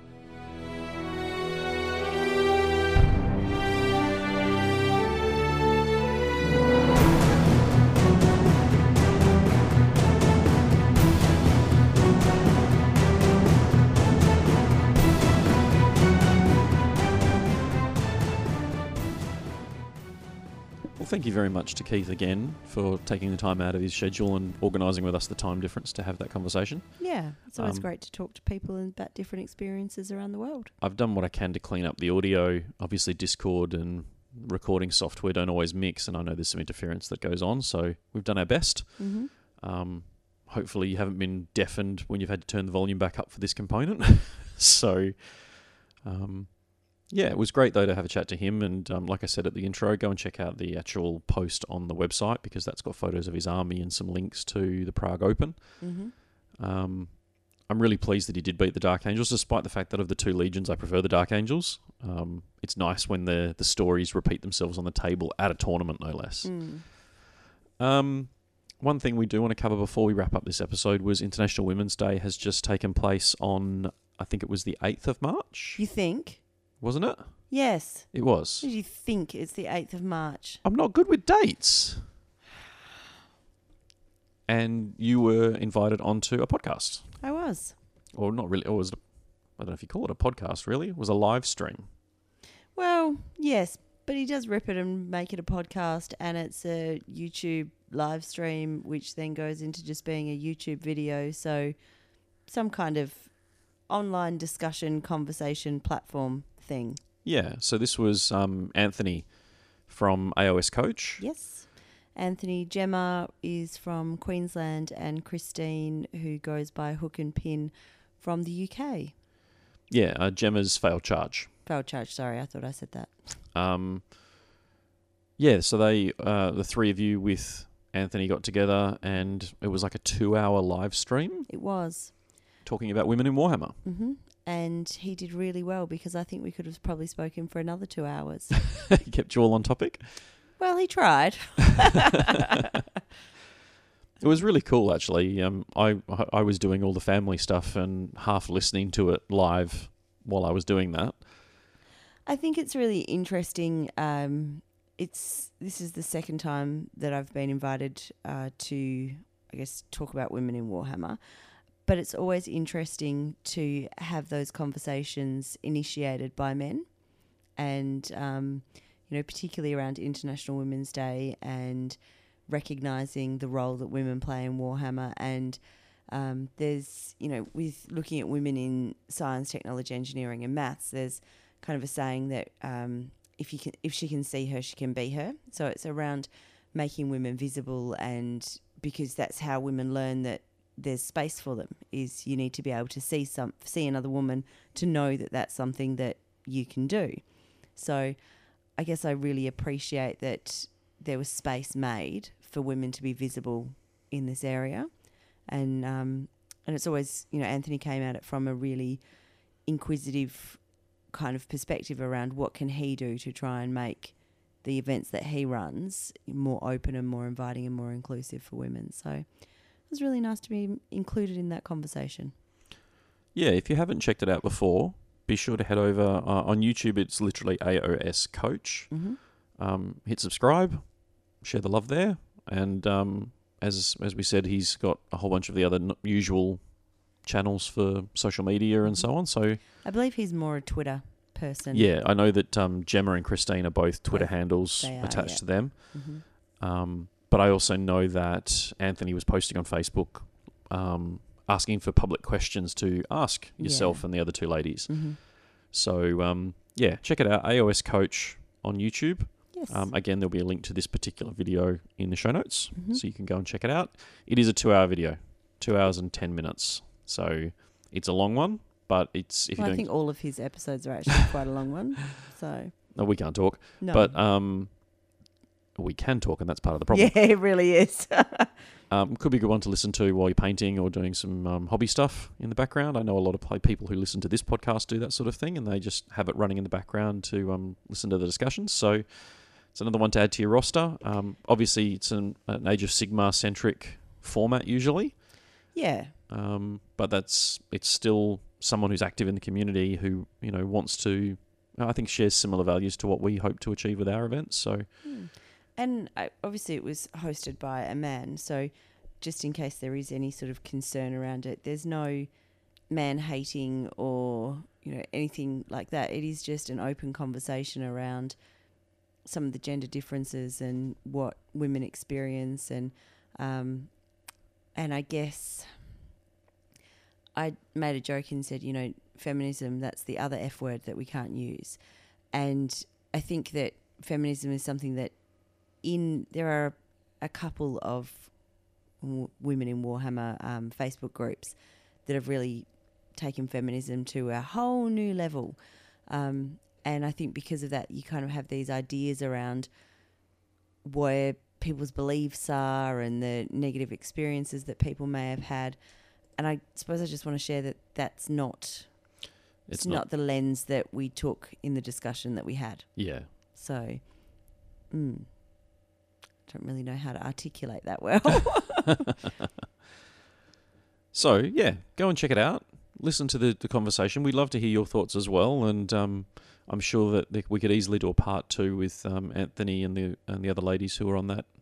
Well, thank you very much to Keith again for taking the time out of his schedule and organising with us the time difference to have that conversation. Yeah, it's always Um, great to talk to people about different experiences around the world. I've done what I can to clean up the audio. Obviously, Discord and recording software don't always mix, and I know there's some interference that goes on, so we've done our best. Mm-hmm. Hopefully you haven't been deafened when you've had to turn the volume back up for this component. So, yeah, it was great, though, to have a chat to him. And like I said at the intro, go and check out the actual post on the website because that's got photos of his army and some links to the Prague Open. Mm-hmm. I'm really pleased that he did beat the Dark Angels, despite the fact that of the two legions, I prefer the Dark Angels. It's nice when the stories repeat themselves on the table at a tournament, no less. One thing we do want to cover before we wrap up this episode was International Women's Day has just taken place on, I think it was the 8th of March, You think? wasn't it? Yes. It was. Did you think it's the 8th of March? I'm not good with dates. And you were invited onto a podcast. I was. Or not really, or was it, I don't know if you call it a podcast, really. It was a live stream. Well, yes, but he does rip it and make it a podcast, and it's a YouTube live stream, which then goes into just being a YouTube video. So some kind of online discussion, conversation platform thing. Yeah, so this was Anthony from AOS Coach. Yes. Anthony. Gemma is from Queensland, and Christine, who goes by Hook and Pin, from the UK. Yeah, Gemma's failed charge. Failed charge, sorry, I thought I said that. Yeah, so they, the three of you with Anthony got together, and it was like a 2-hour live stream It was. talking about women in Warhammer. Hmm. And he did really well, because I think we could have probably spoken for another 2 hours. He kept you all on topic. Well, he tried. It was really cool, actually. I was doing all the family stuff and half listening to it live while I was doing that. I think it's really interesting. This is the second time that I've been invited to, I guess, talk about women in Warhammer. But it's always interesting to have those conversations initiated by men, and particularly around International Women's Day and recognising the role that women play in Warhammer. And there's, with looking at women in science, technology, engineering and maths, there's kind of a saying that if she can see her, she can be her. So it's around making women visible, and because that's how women learn that there's space for them, is you need to be able to see another woman to know that that's something that you can do. So I guess I really appreciate that there was space made for women to be visible in this area. And it's always, Anthony came at it from a really inquisitive kind of perspective around what can he do to try and make the events that he runs more open and more inviting and more inclusive for women. So it was really nice to be included in that conversation. Yeah, if you haven't checked it out before, be sure to head over on YouTube. It's literally AOS Coach. Mm-hmm. Hit subscribe, share the love there, and as we said, he's got a whole bunch of the other usual channels for social media and so on. So I believe he's more a Twitter person. yeah, I know that Gemma and Christine are both Twitter handles they are, attached yeah. to them. Mm-hmm. But I also know that Anthony was posting on Facebook asking for public questions to ask yourself and the other two ladies. Mm-hmm. So, check it out. AOS Coach on YouTube. Yes. Again, there'll be a link to this particular video in the show notes, Mm-hmm. so you can go and check it out. It is a 2-hour video, 2 hours and 10 minutes. So it's a long one, but it's... I think all of his episodes are actually quite a long one. So No, we can't talk. no. But we can talk, and that's part of the problem. Yeah, it really is. Could be a good one to listen to while you're painting or doing some hobby stuff in the background. I know a lot of people who listen to this podcast do that sort of thing, and they just have it running in the background to listen to the discussions. So it's another one to add to your roster. Obviously, it's an Age of Sigmar-centric format usually. Yeah. But it's still someone who's active in the community who, wants to, I think, shares similar values to what we hope to achieve with our events. So... And obviously it was hosted by a man, so just in case there is any sort of concern around it, there's no man-hating or, anything like that. It is just an open conversation around some of the gender differences and what women experience. And I guess I made a joke and said, feminism, that's the other F word that we can't use. And I think that feminism is something that there are a couple of women in Warhammer Facebook groups that have really taken feminism to a whole new level. And I think because of that, you kind of have these ideas around where people's beliefs are and the negative experiences that people may have had. And I suppose I just want to share that that's not... It's not the lens that we took in the discussion that we had. Yeah. So... don't really know how to articulate that well. So, yeah, go and check it out. Listen to the conversation. We'd love to hear your thoughts as well, and I'm sure that we could easily do a part 2 with Anthony and the other ladies who are on that.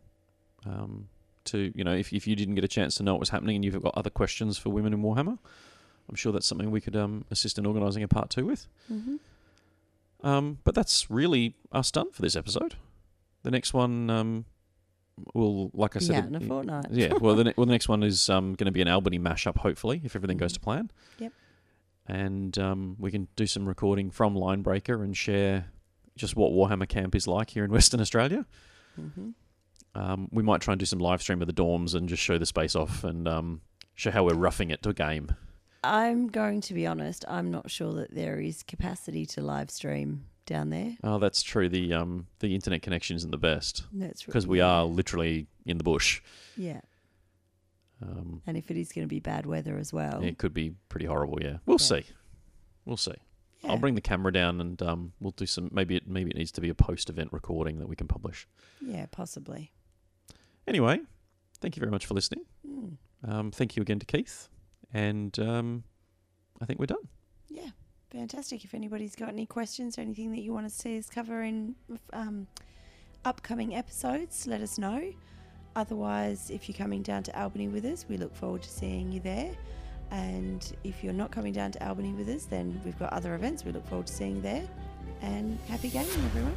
If you didn't get a chance to know what was happening and you've got other questions for women in Warhammer, I'm sure that's something we could assist in organising a part 2 with. Mm-hmm. But that's really us done for this episode. The next one... Well, like I said, in a fortnight. Yeah. Well, the next one is going to be an Albany mashup, hopefully, if everything goes to plan. Yep. and we can do some recording from Linebreaker and share just what Warhammer Camp is like here in Western Australia. Mm-hmm. We might try and do some live stream of the dorms and just show the space off and show how we're roughing it to a game. I'm going to be honest, I'm not sure that there is capacity to live stream down there. Oh, that's true. The internet connection isn't the best That's because we are literally in the bush. Yeah. And if it is going to be bad weather as well. It could be pretty horrible, yeah. We'll see. We'll see. Yeah. I'll bring the camera down and we'll do some, maybe it needs to be a post-event recording that we can publish. Yeah, possibly. Anyway, thank you very much for listening. Mm. Thank you again to Keith. And I think we're done. Yeah, fantastic. If anybody's got any questions or anything that you want to see us cover in upcoming episodes, let us know. Otherwise, if you're coming down to Albany with us, we look forward to seeing you there. And if you're not coming down to Albany with us, then we've got other events. We look forward to seeing you there. And happy gaming, everyone.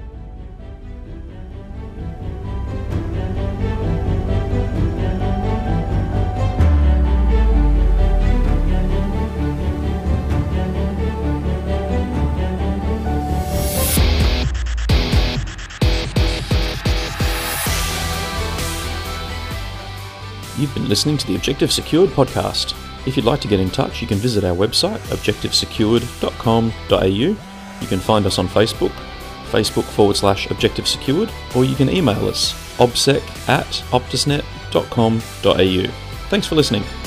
You've been listening to the Objective Secured podcast. If you'd like to get in touch, you can visit our website, objectivesecured.com.au. You can find us on Facebook, Facebook.com/Objective Secured, or you can email us, obsec@optusnet.com.au. Thanks for listening.